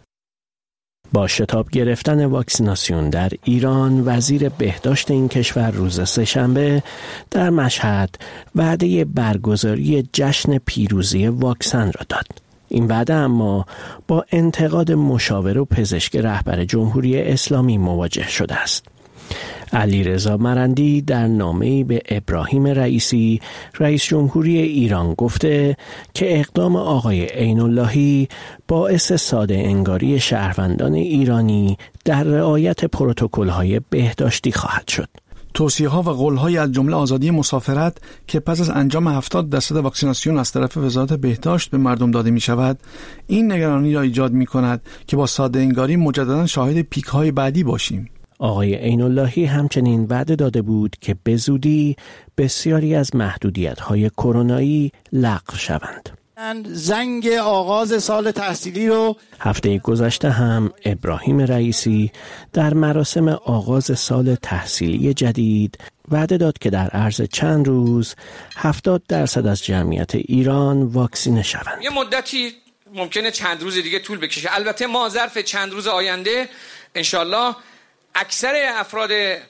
با شتاب گرفتن واکسیناسیون در ایران، وزیر بهداشت این کشور روز سه‌شنبه در مشهد وعده برگزاری جشن پیروزی واکسن را داد. این وعده اما با انتقاد مشاور و پزشک رهبر جمهوری اسلامی مواجه شده است. علیرضا مرندی در نامه‌ای به ابراهیم رئیسی رئیس جمهوری ایران گفته که اقدام آقای عین اللهی باعث ساده انگاری شهروندان ایرانی در رعایت پروتکل‌های بهداشتی خواهد شد. توصیه‌ها و قول‌های از جمله آزادی مسافرت که پس از انجام هفتاد درصد واکسیناسیون از طرف وزارت بهداشت به مردم داده می‌شود، این نگرانی را ایجاد می‌کند که با ساده انگاری مجدداً شاهد پیک‌های بعدی باشیم. آقای عین اللهی همچنین وعده داده بود که به زودی بسیاری از محدودیت‌های کرونایی لغو شوند. زنگ آغاز سال تحصیلی رو هفته گذشته هم ابراهیم رئیسی در مراسم آغاز سال تحصیلی جدید وعده داد که در عرض چند روز هفتاد درصد از جمعیت ایران واکسینه شوند. یه مدتی ممکنه چند روز دیگه طول بکشه. البته ما ظرف چند روز آینده انشالله اکثر افراد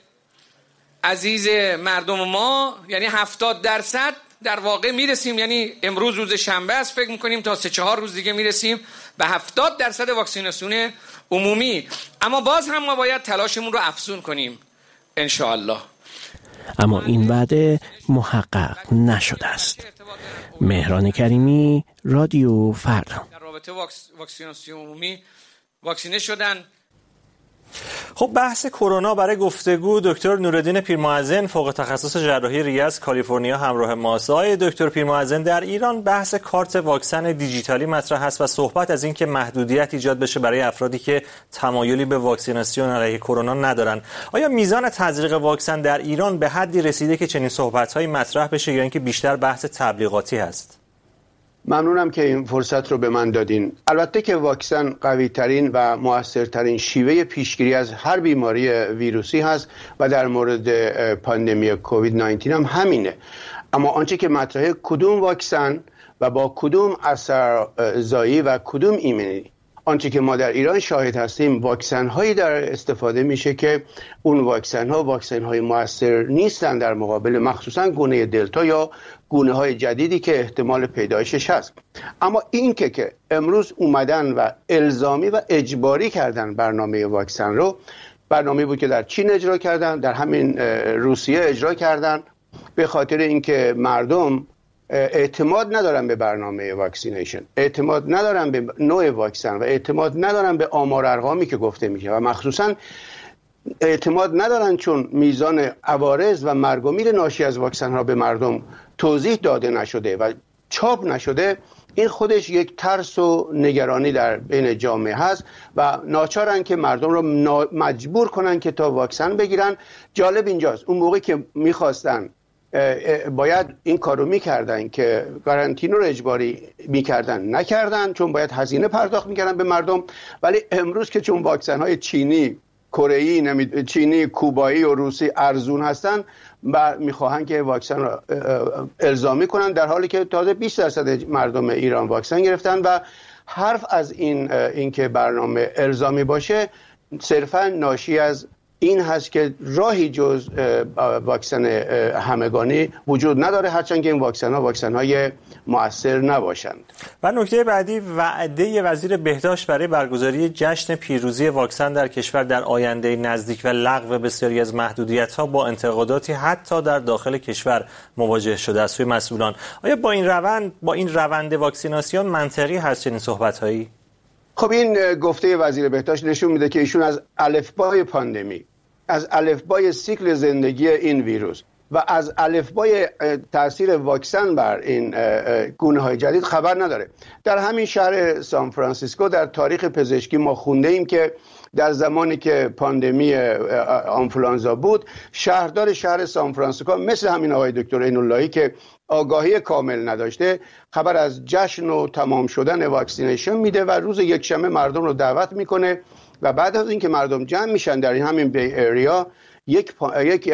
عزیز مردم ما، یعنی هفتاد درصد در واقع میرسیم، یعنی امروز روز شنبه است، فکر میکنیم تا سه چهار روز دیگه میرسیم به هفتاد درصد واکسیناسیون عمومی. اما باز هم ما باید تلاشمون رو افزون کنیم انشاءالله. اما این وعده محقق نشده است. مهران کریمی، رادیو فردا. در رابطه واکسیناسیون عمومی واکسینه شدن. خب بحث کرونا برای گفتگو دکتر نورالدین پیرمحسن فوق تخصص جراحی ریه از کالیفرنیا همراه ماست. آقای دکتر پیرمحسن، در ایران بحث کارت واکسن دیجیتالی مطرح است و صحبت از این که محدودیت ایجاد بشه برای افرادی که تمایلی به واکسیناسیون علیه کرونا ندارن. آیا میزان تزریق واکسن در ایران به حدی رسیده که چنین صحبت‌هایی مطرح بشه یا اینکه بیشتر بحث تبلیغاتی هست؟ ممنونم که این فرصت رو به من دادین. البته که واکسن قوی ترین و موثرترین شیوه پیشگیری از هر بیماری ویروسی هست و در مورد پاندمی کووید نوزده هم همینه. اما آنچه که مطرحه کدوم واکسن و با کدوم اثرزایی و کدوم ایمنی، آنچه که ما در ایران شاهد هستیم واکسن هایی در استفاده میشه که اون واکسن ها واکسن های موثر نیستن در مقابل مخصوصا گونه دلتا یا گونه های جدیدی که احتمال پیدایشش هست. اما این که که امروز اومدن و الزامی و اجباری کردن برنامه واکسن رو، برنامه بود که در چین اجرا کردن، در همین روسیه اجرا کردن، به خاطر اینکه مردم اعتماد ندارن به برنامه واکسینیشن، اعتماد ندارن به نوع واکسن و اعتماد ندارن به آمار ارقامی که گفته میشه و مخصوصا اعتماد ندارن چون میزان عوارض و مرگ و میر ناشی از واکسن ها به مردم توضیح داده نشده و چاپ نشده. این خودش یک ترس و نگرانی در بین جامعه هست و ناچارن که مردم رو مجبور کنن که تا واکسن بگیرن. جالب اینجاست اون موقعی که میخواستن باید این کارو میکردن که قرنطینه رو اجباری میکردن، نکردن چون باید هزینه پرداخت میکردن به مردم. ولی امروز که چون واکسن های چینی، کره‌ای، نمید... چینی، کوبایی و روسی ارزون هستن و میخواهن که واکسن رو الزامی کنن، در حالی که تازه بیست درصد مردم ایران واکسن گرفتن و حرف از این اینکه برنامه الزامی باشه صرفا ناشی از این هست که راهی جز واکسن همگانی وجود نداره، هرچند که این واکسن ها واکسن های مؤثر نباشند. و نکته بعدی، وعده وزیر بهداشت برای برگزاری جشن پیروزی واکسن در کشور در آینده نزدیک و لغو بسیاری از محدودیت ها با انتقاداتی حتی در داخل کشور مواجه شده است سوی مسئولان. آیا با این روند با این روند واکسیناسیون منطقی هست چنین صحبت هایی؟ خب این گفته وزیر بهداشت نشون میده که ایشون از الفبای پاندمی، از الفبای سیکل زندگی این ویروس و از الفبای تاثیر واکسن بر این گونه های جدید خبر نداره. در همین شهر سان فرانسیسکو در تاریخ پزشکی ما خونده ایم که در زمانی که پاندمی آنفولانزا بود، شهردار شهر سان فرانسیسکو مثل همین آقای دکتر عین‌اللهی که آگاهی کامل نداشته، خبر از جشن و تمام شدن واکسینیشن میده و روز یکشنبه مردم رو دعوت میکنه و بعد از اینکه مردم جمع میشن در این همین بی ایریا یک پا... یک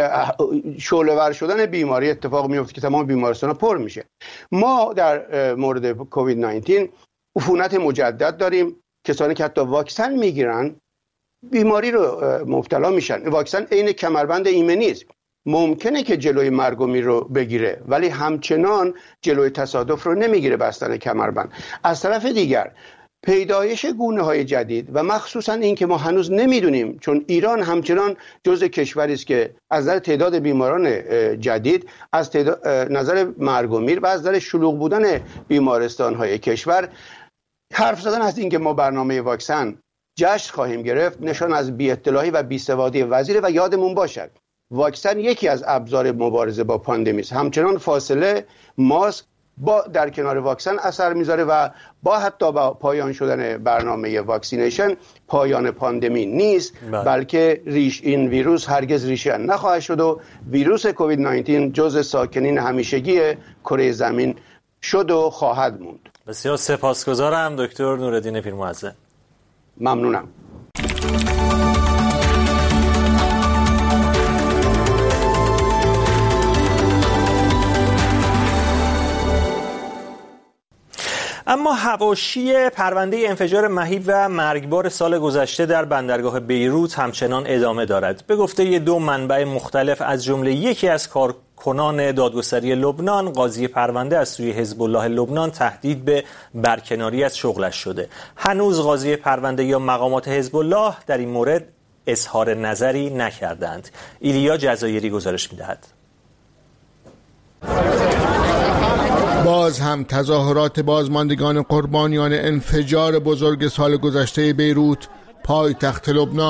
شعله‌ور شدن بیماری اتفاق میفته که تمام بیمارستان‌ها پر میشه. ما در مورد کووید نوزده عفونت مجدد داریم، کسانی که حتی واکسن میگیرن بیماری رو مبتلا میشن. واکسن عین کمربند ایمنی است، ممکنه که جلوی مرگ و میر رو بگیره ولی همچنان جلوی تصادف رو نمیگیره بستن کمربند. از طرف دیگر پیدایش گونه های جدید و مخصوصا این که ما هنوز نمیدونیم، چون ایران همچنان جزء کشوری است که از نظر تعداد بیماران جدید، از تعداد نظر مرگ و میر و از نظر شلوغ بودن بیمارستان های کشور، حرف زدن از این که ما برنامه واکسن جشن خواهیم گرفت نشان از بی اطلاعی و بی سوادی وزیر. و یادمون باشد واکسن یکی از ابزار مبارزه با پاندمی است. همچنان فاصله، ماسک با در کنار واکسن اثر میذاره و با حتی با پایان شدن برنامه واکسینیشن پایان پاندمی نیست، بله. بلکه ریش این ویروس هرگز ریشه نخواهد شد و ویروس کووید نوزده جزء ساکنین همیشگی کره زمین شد و خواهد موند. بسیار سپاسگزارم دکتر نورالدین پیرمحسن. ممنونم. اما حواشی پرونده انفجار مهیب و مرگبار سال گذشته در بندرگاه بیروت همچنان ادامه دارد. به گفته دو منبع مختلف از جمله یکی از کارکنان دادگستری لبنان، قاضی پرونده از سوی حزب الله لبنان تهدید به برکناری از شغلش شده. هنوز قاضی پرونده یا مقامات حزب الله در این مورد اظهار نظری نکردند. ایلیا جزایری گزارش می‌دهد. باز هم تظاهرات بازماندگان قربانیان انفجار بزرگ سال گذشته بیروت پایتخت لبنان.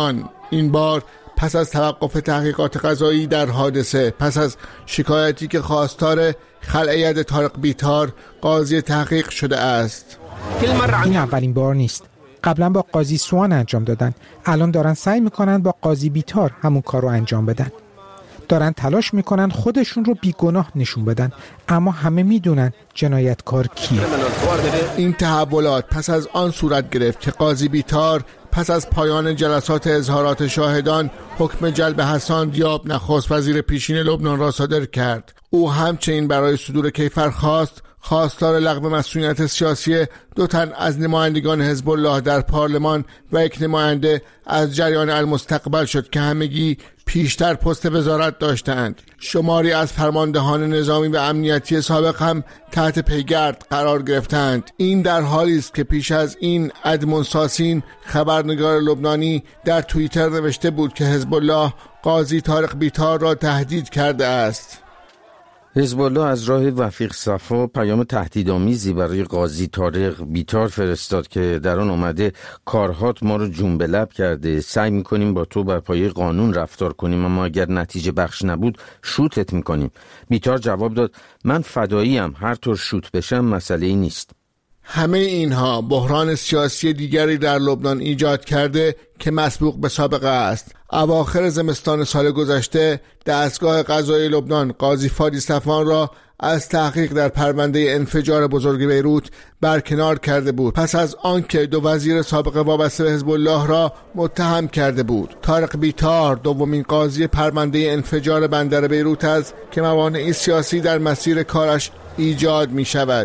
این بار پس از توقف تحقیقات قضایی در حادثه، پس از شکایتی که خواستار خلع ید طارق بیطار قاضی تحقیق شده است. این اولین بار نیست. قبلا با قاضی سوان انجام دادن، الان دارن سعی میکنن با قاضی بیطار همون کار رو انجام بدن. دارن تلاش میکنن خودشون رو بیگناه نشون بدن، اما همه میدونن جنایتکار کیه. این تحولات پس از آن صورت گرفت که قاضی بیطار پس از پایان جلسات اظهارات شاهدان حکم جلب حسان دیاب نخست وزیر پیشین لبنان را صادر کرد. او همچنین برای صدور کیفرخواست خواستار لغو مسئولیت سیاسی دو تن از نمایندگان حزب الله در پارلمان و یک نماینده از جریان المستقبل شد که همگی پیشتر پست وزارت داشتند. شماری از فرماندهان نظامی و امنیتی سابق هم تحت پیگرد قرار گرفتند. این در حالی است که پیش از این ادمون ساسین خبرنگار لبنانی در توییتر نوشته بود که حزب الله قاضی طارق بیطار را تهدید کرده است. حزب الله از راه وفیق صفا پیام تهدیدآمیزی برای قاضی طارق بیطار فرستاد که در آن اومده کارهات ما رو جون به لب کرده، سعی میکنیم با تو بر پایه قانون رفتار کنیم، اما اگر نتیجه بخش نبود شوتت میکنیم. بیطار جواب داد من فداییم، هر طور شوت بشم مسئله‌ای نیست. همه اینها بحران سیاسی دیگری در لبنان ایجاد کرده که مسبوق به سابقه است. اواخر زمستان سال گذشته دستگاه قضایی لبنان قاضی فادی صفوان را از تحقیق در پرونده انفجار بزرگ بیروت برکنار کرده بود، پس از آنکه دو وزیر سابق وابسته به حزب الله را متهم کرده بود. طارق بیطار دومین قاضی پرونده انفجار بندر بیروت است که موانع سیاسی در مسیر کارش ایجاد می شود.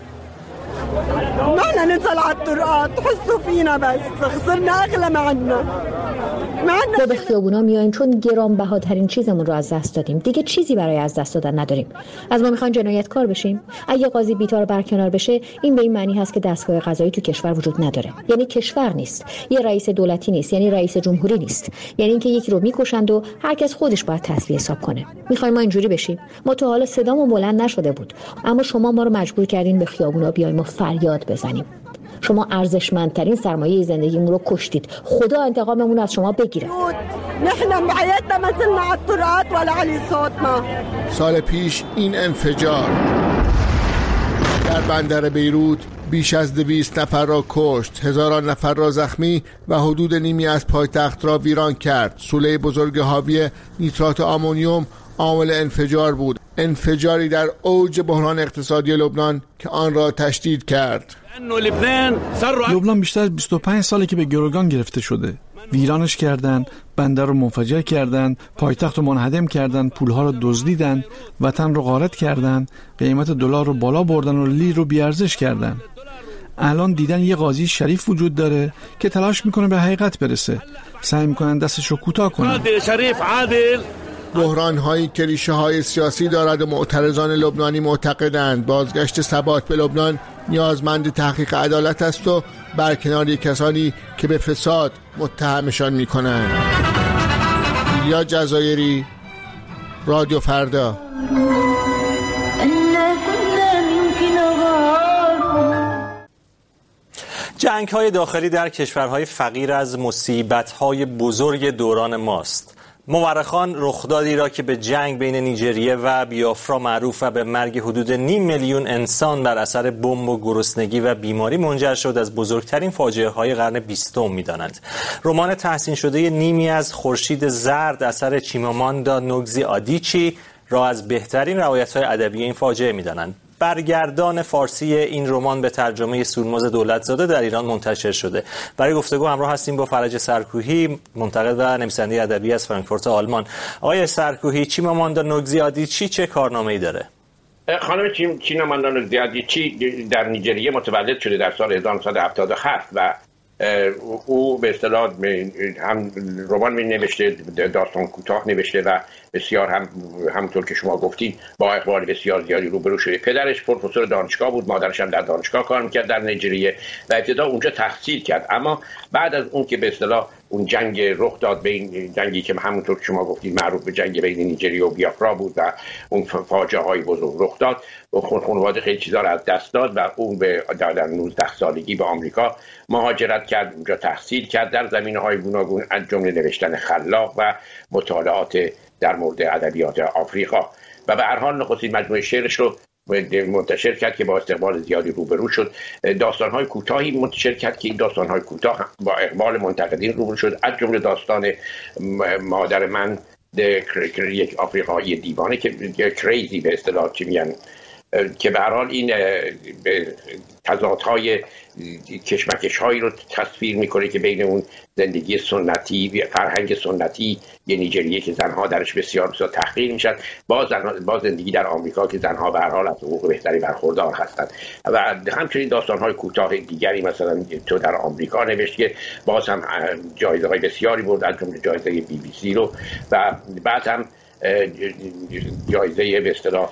معنا ننزل على الطرقات تحسوا فينا بس خسرنا اغلى معنا. ما به خیابونا میایم چون گرانبهاترین چیزمون رو از دست دادیم. دیگه چیزی برای از دست دادن نداریم. از ما میخوان جنایتکار بشیم. اگه قاضی بیطار برکنار بشه این به این معنی هست که دستگاه قضایی تو کشور وجود نداره. یعنی کشور نیست، یه رئیس دولتی نیست، یعنی رئیس جمهوری نیست، یعنی اینکه یکی رو میکشند و هر کس خودش باید تصفیه حساب کنه. میخوایم ما اینجوری بشیم؟ ما تا حالا صدامون بلند نشده بود، اما شما ما رو مجبور کردین به خیابونا بیایم و فریاد بزنیم. شما ارزشمندترین سرمایه زندگیمون رو کشتید. خدا انتقاممون از شما بگیره. نحن بعيادنا ما زلنا على الطرقات ولا علي صوتنا. سال پیش این انفجار در بندر بیروت بیش از دویست نفر را کشت، هزاران نفر را زخمی و حدود نیمی از پایتخت را ویران کرد. سوله بزرگ حاوی نیترات آمونیوم عامل انفجار بود، انفجاری در اوج بحران اقتصادی لبنان که آن را تشدید کرد. لبنان بیشتر از بیست و پنج ساله که به گروگان گرفته شده. ویرانش کردن، بندر رو منفجر کردن، پایتخت رو منهدم کردن، پولها رو دزدیدن، وطن رو غارت کردن، قیمت دلار رو بالا بردن و لیر رو بیارزش کردن. الان دیدن یه قاضی شریف وجود داره که تلاش میکنه به حقیقت برسه، سعی میکنن دستش رو کوتاه کنن. شریف عادل بحران هایی که ریشه های سیاسی دارد و معترضان لبنانی معتقدند بازگشت ثبات به لبنان نیازمند تحقیق عدالت است و برکناری کسانی که به فساد متهمشان می کنند. یا جزایری، رادیو فردا. جنگ‌های داخلی در کشورهای فقیر از مصیبت‌های بزرگ دوران ماست. مورخان رخدادی را که به جنگ بین نیجریه و بیافرا معروف و به مرگ حدود نیم میلیون انسان بر اثر بمب و گرسنگی و بیماری منجر شد از بزرگترین فاجعه های قرن بیستم می‌دانند. رمان تحسین شده نیمی از خورشید زرد اثر چیماماندا نوگزی آدیچی را از بهترین روایت‌های ادبی این فاجعه می‌دانند. برگردان فارسی این رمان به ترجمه سورموز دولتزاده در ایران منتشر شده. برای گفتگو همراه هستیم با فرج سرکوهی، منتقد و نویسنده ادبی از فرانکفورت آلمان. آقای سرکوهی، چیماماندا نوگزی آدیچی چه کارنامه‌ای داره؟ خانم چیماماندا نوگزی آدیچی در نیجریه متولد شده در سال هزار و نهصد و هفتاد و هفت و او به اصطلاح هم رمان می نوشته، داستان کوتاه نوشته و بسیار هم همونطور که شما گفتید با اقبال بسیار زیادی روبرو شده. پدرش پروفسور دانشگاه بود، مادرش هم در دانشگاه کار میکرد در نیجریه و ابتدا اونجا تحصیل کرد، اما بعد از اون که به اصطلاح اون جنگ رخ داد، بین جنگی که همونطور که شما گفتید معروف به جنگ بین نیجریه و بیافرا بود و اون فاجعه های بزرگ رخ داد و خانواده خیلی چیزا رو از دست داد و اون به در نوزده سالگی به آمریکا مهاجرت کرد، اونجا تحصیل کرد در زمینه‌های گوناگون از جمله نوشتن خلاق و مطالعات در مورد ادبیات آفریقا و به هر حال نخستین مجموعه شعرش رو منتشر کرد که با استقبال زیادی روبرو شد. داستان‌های کوتاهی منتشر کرد که این داستان‌های کوتاه با اقبال منتقدین روبرو شد، از جمله داستان مادر من یک آفریقایی دیوانه که کریزی به اصطلاح چی میگن، که به هر حال این تضادهای کشمکش هایی رو تصویر میکنه که بین اون زندگی سنتی، فرهنگ سنتی یه نیجریه که زنها درش بسیار بسیار تحقیر میشن با, زن... با زندگی در آمریکا که زنها به هر حال از حقوق بهتری برخوردار هستند. و همچنین داستان‌های کوتاه دیگری مثلا تو در آمریکا نوشت که باز هم جایزه های بسیاری برد، از جمله جایزه بی بی سی رو و بعد هم جایزه به اصطلاح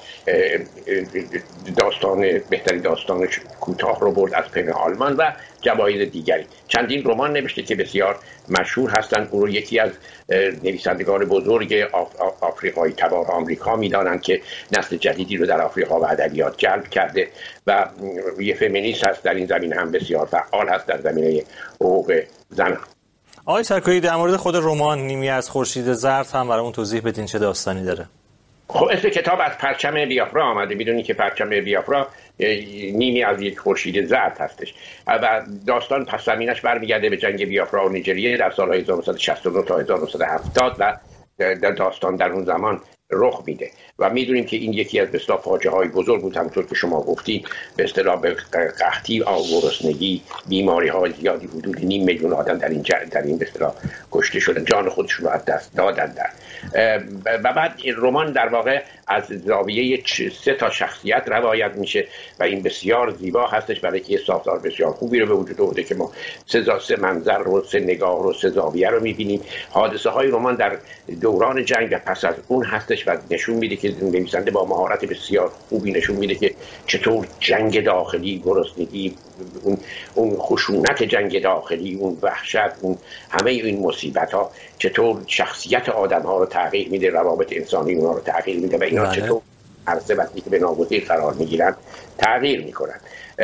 داستان بهترین داستان کوتاه رو برد از پن آلمان و جوایز دیگری. چندین رمان نوشته که بسیار مشهور هستند. او رو یکی از نویسندگان بزرگ آفریقایی تبار آمریکا میدانند که نسل جدیدی رو در آفریقا و ادبیات جلب کرده و یه فمینیست هست، در این زمینه هم بسیار فعال هست در زمینه حقوق زن. آقای سرکویی در مورد خود رمان نیمی از خورشید زرد هم برامون توضیح بدین چه داستانی داره؟ خب اسم کتاب از پرچم بیافرا آمده. میدونی که پرچم بیافرا نیمی از یک خورشید زرد هستش و داستان پس زمینش برمیگرده به جنگ بیافرا و نیجریه در سال‌های هزار و نهصد و شصت و نه تا هزار و نهصد و هفتاد و در داستان در اون زمان رخ میده و میدونیم که این یکی از به اصطلاح فاجعه های بزرگ بود، همونطور که شما گفتید، به اصطلاح به قحطی، گرسنگی، بیماری های زیادی، حدود نیم میلیون آدم در این در این به اصطلاح کشته شدن، جان خودشون رو از دست دادن. در و بعد رمان در واقع از زاویه سه تا شخصیت روایت میشه و این بسیار زیبا هستش برای که ساختار بسیار خوبی رو به وجود آورده که ما سه سه منظر رو، سه نگاه رو، سه زاویه رو میبینیم. حادثه های رمان در دوران جنگ و پس از اون هستش و نشون میده که نویسنده با مهارت بسیار خوبی نشون میده که چطور جنگ داخلی، گرسنگی، اون اون خشونت جنگ داخلی، اون وحشت، اون همه این مصیبت ها چطور شخصیت آدم ها رو تغییر میده، روابط انسانی اونها رو تغییر میده و اینا چطور عرضه وقتی که به ناگزیر قرار میگیرن تغییر میکنن.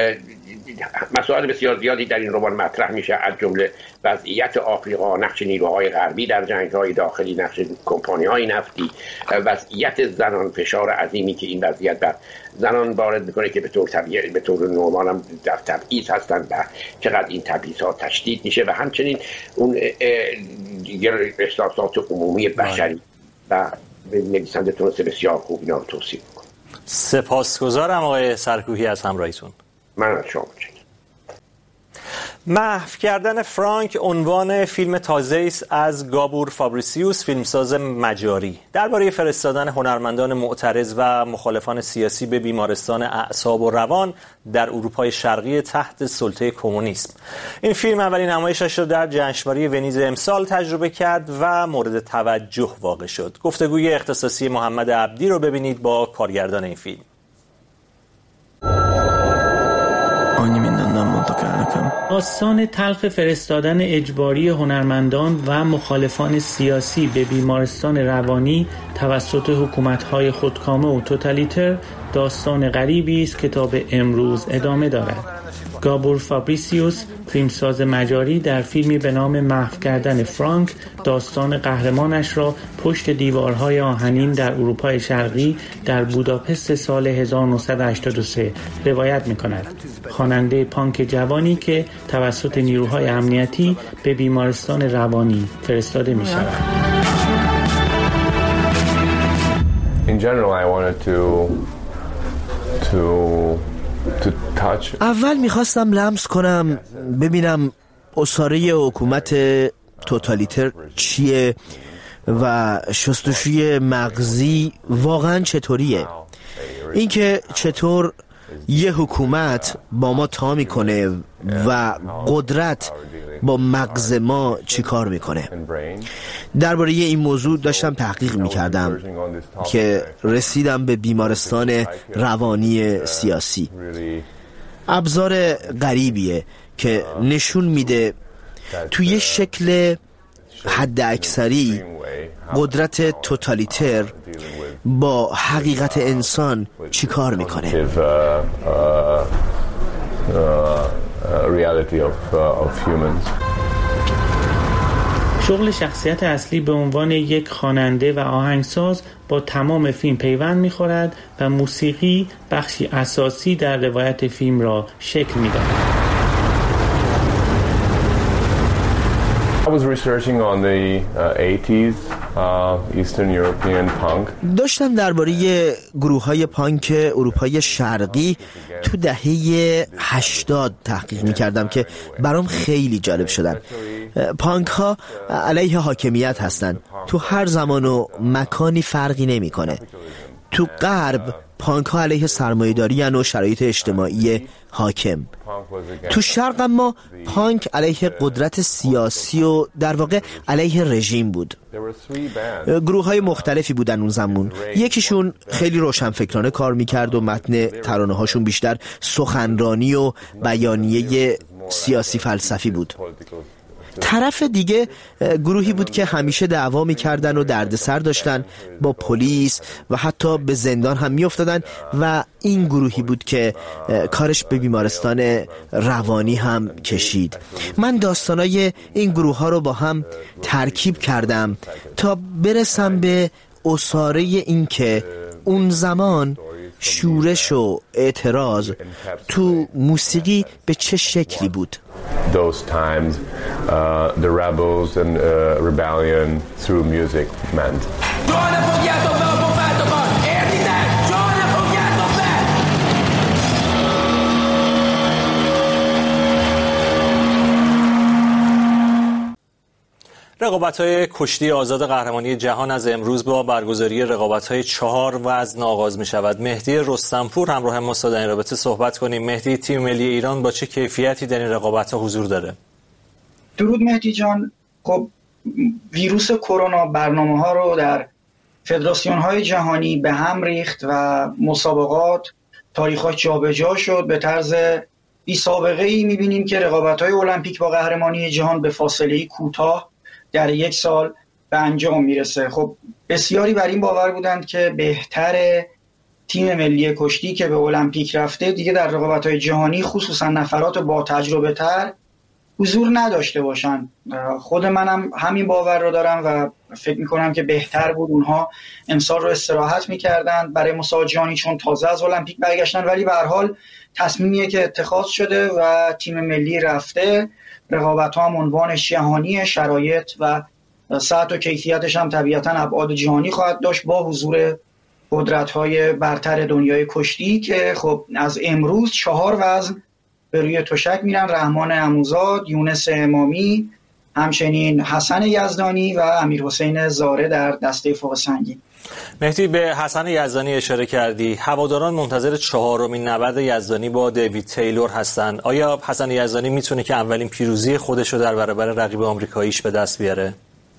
مسائل بسیار زیادی در این رمان مطرح میشه، از جمله وضعیت آفریقا، نقش نیروهای غربی در جنگ‌های داخلی، نقش کمپانی‌های نفتی، وضعیت زنان، فشار عظیمی که این وضعیت بر زنان وارد میکنه که به طور طبیعی به طور نرمال هم در تبعیض هستند و چقدر این تبعیض‌ها تشدید میشه و همچنین اون احساسات عمومی بشری و نویسنده تونسته بسیار خوب اینا رو توصیف کنه. سپاسگزارم آقای سرکوهی از همراهیتون. من از شما متشکرم. محو کردن فرانک عنوان فیلم تازه‌ای است از گابور فابریسیوس، فیلمساز مجاری، درباره فرستادن هنرمندان معترض و مخالفان سیاسی به بیمارستان اعصاب و روان در اروپای شرقی تحت سلطه کمونیسم. این فیلم اولین نمایشش را در جشنواره ونیز امسال تجربه کرد و مورد توجه واقع شد. گفتگوی اختصاصی محمد عبدی رو ببینید با کارگردان این فیلم. داستان تلخ فرستادن اجباری هنرمندان و مخالفان سیاسی به بیمارستان روانی توسط حکومت‌های خودکامه و توتالیتر داستان غریبی است که تا به امروز ادامه دارد. گابور فابریسیوس، فیلمساز مجاری، در فیلمی به نام محو کردن فرانک داستان قهرمانش را پشت دیوارهای آهنین در اروپای شرقی در بوداپست سال هزار و نهصد و هشتاد و سه روایت می‌کند. خواننده پانک جوانی که توسط نیروهای امنیتی به بیمارستان روانی فرستاده می‌شود. In general, I wanted to to اول میخواستم لمس کنم ببینم اساره حکومت توتالیتر چیه و شستشوی مغزی واقعا چطوریه، اینکه چطور یه حکومت با ما تا میکنه و قدرت با مغز ما چی کار میکنه. درباره این موضوع داشتم تحقیق میکردم که رسیدم به بیمارستان روانی سیاسی. ابزار غریبیه که نشون میده توی شکل حد اکثری قدرت توتالیتر با حقیقت انسان چی کار میکنه؟ شغل شخصیت اصلی به عنوان یک خواننده و آهنگساز با تمام فیلم پیوند می‌خورد و موسیقی بخشی اساسی در روایت فیلم را شکل می‌دهد. I was researching on the uh, eighties uh, Eastern European punk. داشتم درباره گروه‌های پانک اروپای شرقی تو دهه هشتاد تحقیق می‌کردم که برام خیلی جالب شدن. پانک ها علیه حاکمیت هستن، تو هر زمان و مکانی فرقی نمی‌کنه. تو غرب پانک ها علیه سرمایه‌داری و شرایط اجتماعی حاکم. تو شرق اما پانک علیه قدرت سیاسی و در واقع علیه رژیم بود. گروه های مختلفی بودن اون زمان. یکیشون خیلی روشنفکرانه کار میکرد و متن ترانه هاشون بیشتر سخنرانی و بیانیه سیاسی فلسفی بود. طرف دیگه گروهی بود که همیشه دعوا می‌کردن و دردسر داشتن با پلیس و حتی به زندان هم می‌افتادن و این گروهی بود که کارش به بیمارستان روانی هم کشید. من داستانای این گروه‌ها رو با هم ترکیب کردم تا برسم به اساره این که اون زمان شورش و اعتراض تو موسیقی به چه شکلی بود. Those times, uh, the rebels and uh, rebellion through music meant. رقابت‌های کشتی آزاد قهرمانی جهان از امروز با برگزاری رقابت‌های چهار وزن آغاز می‌شود. مهدی رستمپور همراه ما در این رابطه صحبت کنیم. مهدی، تیم ملی ایران با چه کیفیتی در این رقابت‌ها حضور داره؟ درود مهدی جان. خب ویروس کرونا برنامه‌ها رو در فدراسیون‌های جهانی به هم ریخت و مسابقات تاریخ‌ها جابجا شد. به طرز بی سابقه‌ای می‌بینیم که رقابت‌های المپیک با قهرمانی جهان به فاصله کوتاه در یک سال به انجام میرسه. خب بسیاری بر این باور بودند که بهتر تیم ملی کشتی که به المپیک رفته دیگه در رقابت‌های جهانی خصوصا نفرات با تجربه تر حضور نداشته باشن. خود منم همین باور رو دارم و فکر میکنم که بهتر بود اونها امسال رو استراحت میکردن برای مسابقات جهانی چون تازه از المپیک برگشتن، ولی به هر حال تصمیمیه که اتخاذ شده و تیم ملی رفته. رقابت ها هم عنوانش جهانی، شرایط و سطح و کیفیتش هم طبیعتاً ابعاد جهانی خواهد داشت با حضور قدرت های برتر دنیای کشتی که خب از امروز چهار وزن به روی تشک میرن: رحمان عموزاد، یونس امامی، همچنین حسن یزدانی و امیر حسین زاره در دسته فوق سنگین. مهدی، به حسن یزدانی اشاره کردی. هواداران منتظر چهارمین نبرد یزدانی با دیوید تیلور هستند. آیا حسن یزدانی میتونه که اولین پیروزی خودش رو در برابر رقیب آمریکاییش به دست بیاره؟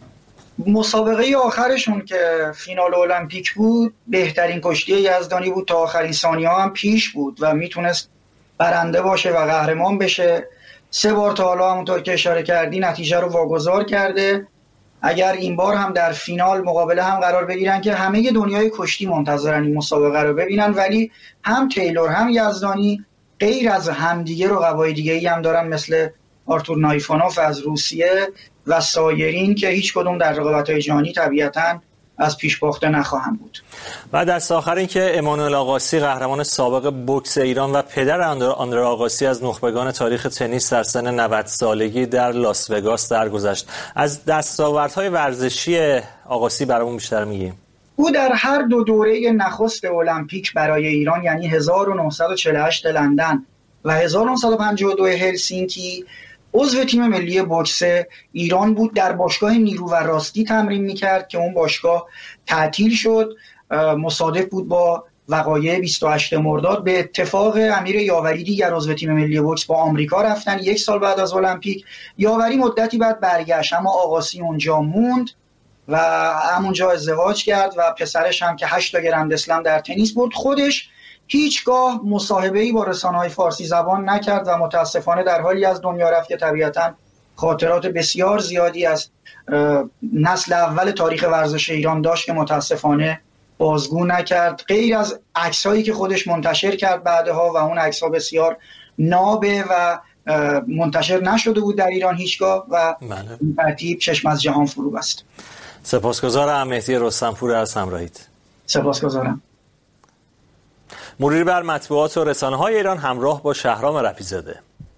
مسابقه آخرشون که فینال المپیک بود بهترین کشتی یزدانی بود، تا آخرین ثانیه هم پیش بود و میتونست برنده باشه و قهرمان بشه. سه بار تا حالا همونطور که اشاره کردی نتیجه رو واگذار کرده. اگر این بار هم در فینال مقابله هم قرار بگیرن که همه دنیای کشتی منتظرن این مسابقه رو ببینن، ولی هم تیلور هم یزدانی غیر از همدیگه رقبای دیگه‌ای هم دارن مثل آرتور نایفونوف از روسیه و سایرین که هیچ کدوم در رقابت‌های جهانی طبیعتاً از پیش باخته نخواهند بود. و دست آخر این که امانوئل آقاسی قهرمان سابق بوکس ایران و پدر آندره آقاسی از نخبگان تاریخ تنیس در سن نود سالگی در لاس وگاس درگذشت. از دستاوردهای ورزشی آقاسی برامون بیشتر میگیم. او در هر دو دوره نخست المپیک برای ایران، یعنی هزار و نهصد و چهل و هشت لندن و هزار و نهصد و پنجاه و دو هلسینکی، عضو تیم ملی بوکس ایران بود. در باشگاه نیرو و راستی تمرین میکرد که اون باشگاه تعطیل شد. مصادف بود با وقایع بیست و هشتم مرداد. به اتفاق امیر یاوری دیگر عضو تیم ملی بوکس با آمریکا رفتن یک سال بعد از المپیک. یاوری مدتی بعد برگشت، اما آقاسی اونجا موند و همونجا ازدواج کرد و پسرش هم که هشت گرند اسلم در تنیس برد. خودش هیچگاه مصاحبه‌ای با رسانه‌های فارسی زبان نکرد و متاسفانه در حالی از دنیا رفت که طبیعتاً خاطرات بسیار زیادی از نسل اول تاریخ ورزش ایران داشت که متاسفانه بازگو نکرد، غیر از عکسایی که خودش منتشر کرد بعدها و اون عکس‌ها بسیار نابه و منتشر نشده بود در ایران هیچگاه و این ترتیب چشم از جهان فرو بست. سپاسگزارم مهدی رستمپور از همراهیت. سپاسگزارم. مرور بر مطبوعات و رسانه‌های ایران همراه با شهرام رفیع‌زاده.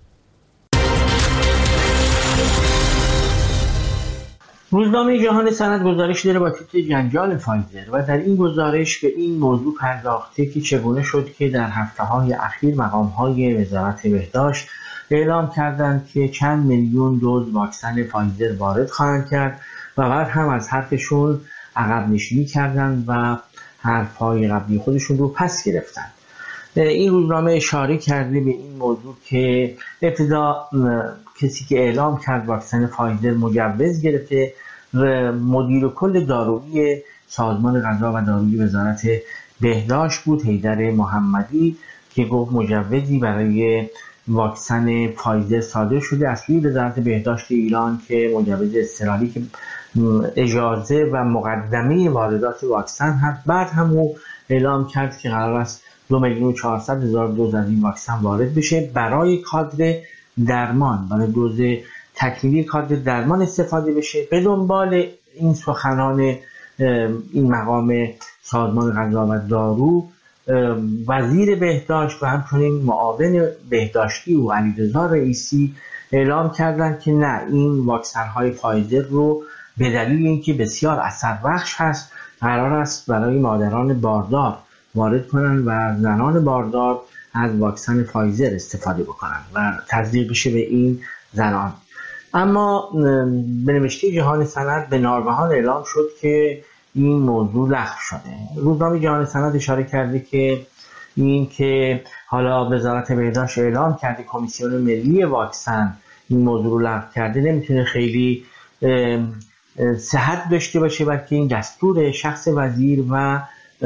روزنامه جهان سند گزارش داره با تیتر جنجال فایزر و در این گزارش به این موضوع پرداخته که چگونه شد که در هفته‌های اخیر مقام‌های وزارت بهداشت اعلام کردند که چند میلیون دوز واکسن فایزر وارد خواهند کرد و بعد هم از حرفشون عقب نشینی کردند و حرف‌های قبلی خودشون رو پس گرفتند. این روزنامه اشاره کرده به این موضوع که ابتدا کسی که اعلام کرد واکسن فایزر مجوز گرفته مدیر کل دارویی سازمان غذا و دارویی وزارت بهداشت بود، حیدر محمدی، که گفت مجوزی برای واکسن فایزر صادر شده از سوی وزارت بهداشت ایران که مجوز اضطراری که اجازه و مقدمه واردات واکسن هست. بعد هم او اعلام کرد که قرار است دو میلیون و چهارصد هزار دوز از این واکسن وارد بشه برای کادر درمان، برای دوز تکمیلی کادر درمان استفاده بشه. به دنبال این سخنان این مقام سازمان غذا و دارو، وزیر بهداشت و همچنین معاون بهداشتی و علیرضا رئیسی اعلام کردند که نه، این واکسن های فایزر رو به دلیل اینکه بسیار اثر بخش هست قرار است برای مادران باردار وارد کنن و زنان باردار از واکسن فایزر استفاده بکنن و تزریق بشه به این زنان. اما به نوشته جهان سند به ناگهان اعلام شد که این موضوع لغو شده. روزنامه جهان سند اشاره کرده که این که حالا وزارت بهداشت اعلام کرده کمیسیون ملی واکسن این موضوع رو لغو کرده نمیتونه خیلی صحت داشته باشه، بلکه این دستور شخص وزیر و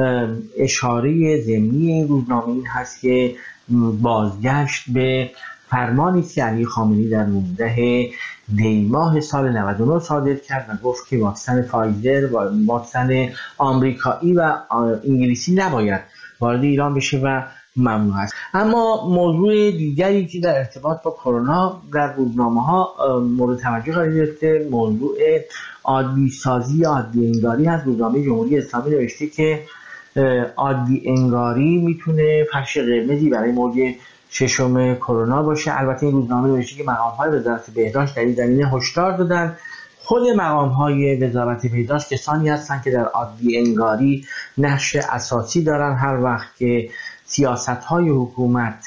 اشاره ضمنی این روزنامه این هست که بازگشت به فرمانی که علی خامنه‌ای در نوزده دی ماه سال نود و نه صادر کرد و گفت که واکسن فایزر و واکسن آمریکایی و انگلیسی نباید وارد ایران بشه و ممنوع است. اما موضوع دیگری که در ارتباط با کرونا در روزنامه‌ها مورد توجه قرار گرفته موضوع عادی سازی عادی انگاری هست. روزنامه جمهوری اسلامی نوشته که عادی انگاری میتونه فرش قرمزی برای موج ششم کرونا باشه. البته این روزنامه نوشته که مقام‌های وزارت بهداشت در این زمینه هشدار دادن. خود مقام‌های وزارت بهداشت کسانی هستند که در عادی انگاری نقش اساسی دارن. هر وقت که سیاست‌های حکومت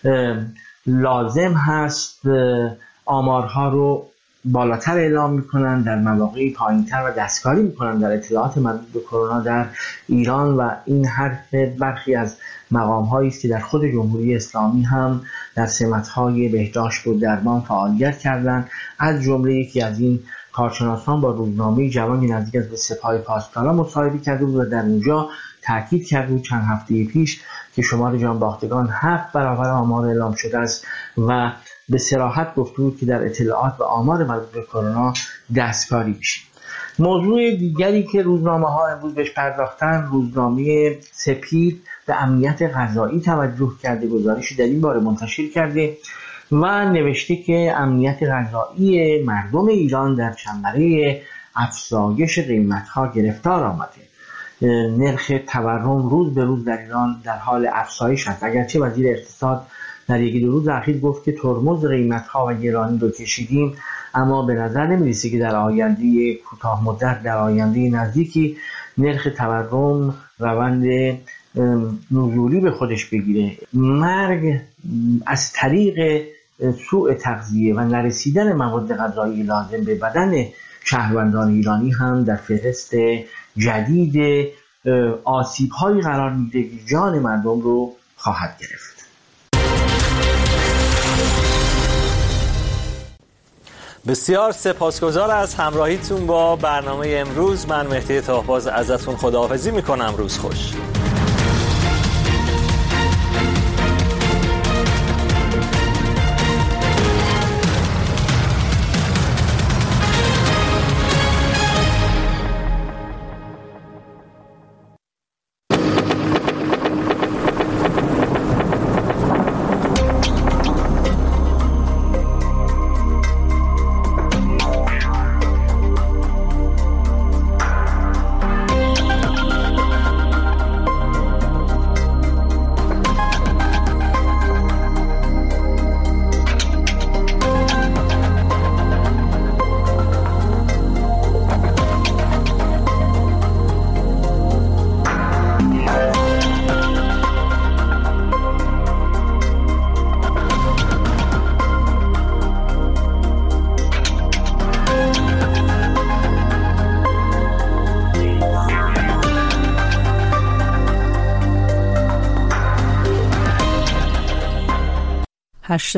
لازم هست آمارها رو بالاتر اعلام میکنن، در مواقعی پایینتر و دستکاری میکنن در اطلاعات مربوط به کرونا در ایران و این حرف برخی از مقام‌هایی است که در خود جمهوری اسلامی هم در سمت‌های بهداشت و درمان فعالیت کردند. از جمله یکی از این کارشناسان با روزنامه جوانی نزدیک از به سپاه پاسداران مصاحبه کرده بود و در اونجا تاکید کرده بود چند هفته پیش که شمار جانباختگان هفت برابر آمار اعلام شده است و به صراحت گفته بود که در اطلاعات و آمار مربوط به کرونا دستکاری بشه. موضوع دیگری که روزنامه‌ها امروز بهش پرداختن، روزنامه سپید به امنیت غذایی توجه کرده، گزارشی در این باره منتشر کرده و نوشته که امنیت غذایی مردم ایران در چنبره افزایش قیمت‌ها گرفتار آمده. نرخ تورم روز به روز در ایران در حال افزایش است. اگرچه وزیر اقتصاد در یکی دو روز اخیر گفت که ترمز قیمت‌ها و گرانی رو کشیدیم، اما به نظر نمی‌رسه که در آینده کوتاه مدت، در آینده نزدیکی نرخ تورم روند نزولی به خودش بگیره. مرگ از طریق سوء تغذیه و نرسیدن مواد غذایی لازم به بدن شهروندان ایرانی هم در فهرست جدید آسیب‌هایی قرار میده که جان مردم رو خواهد گرفت. بسیار سپاسگزار از همراهیتون با برنامه امروز. من مهدی تاهباز ازتون خداحافظی میکنم. روز خوش. هشت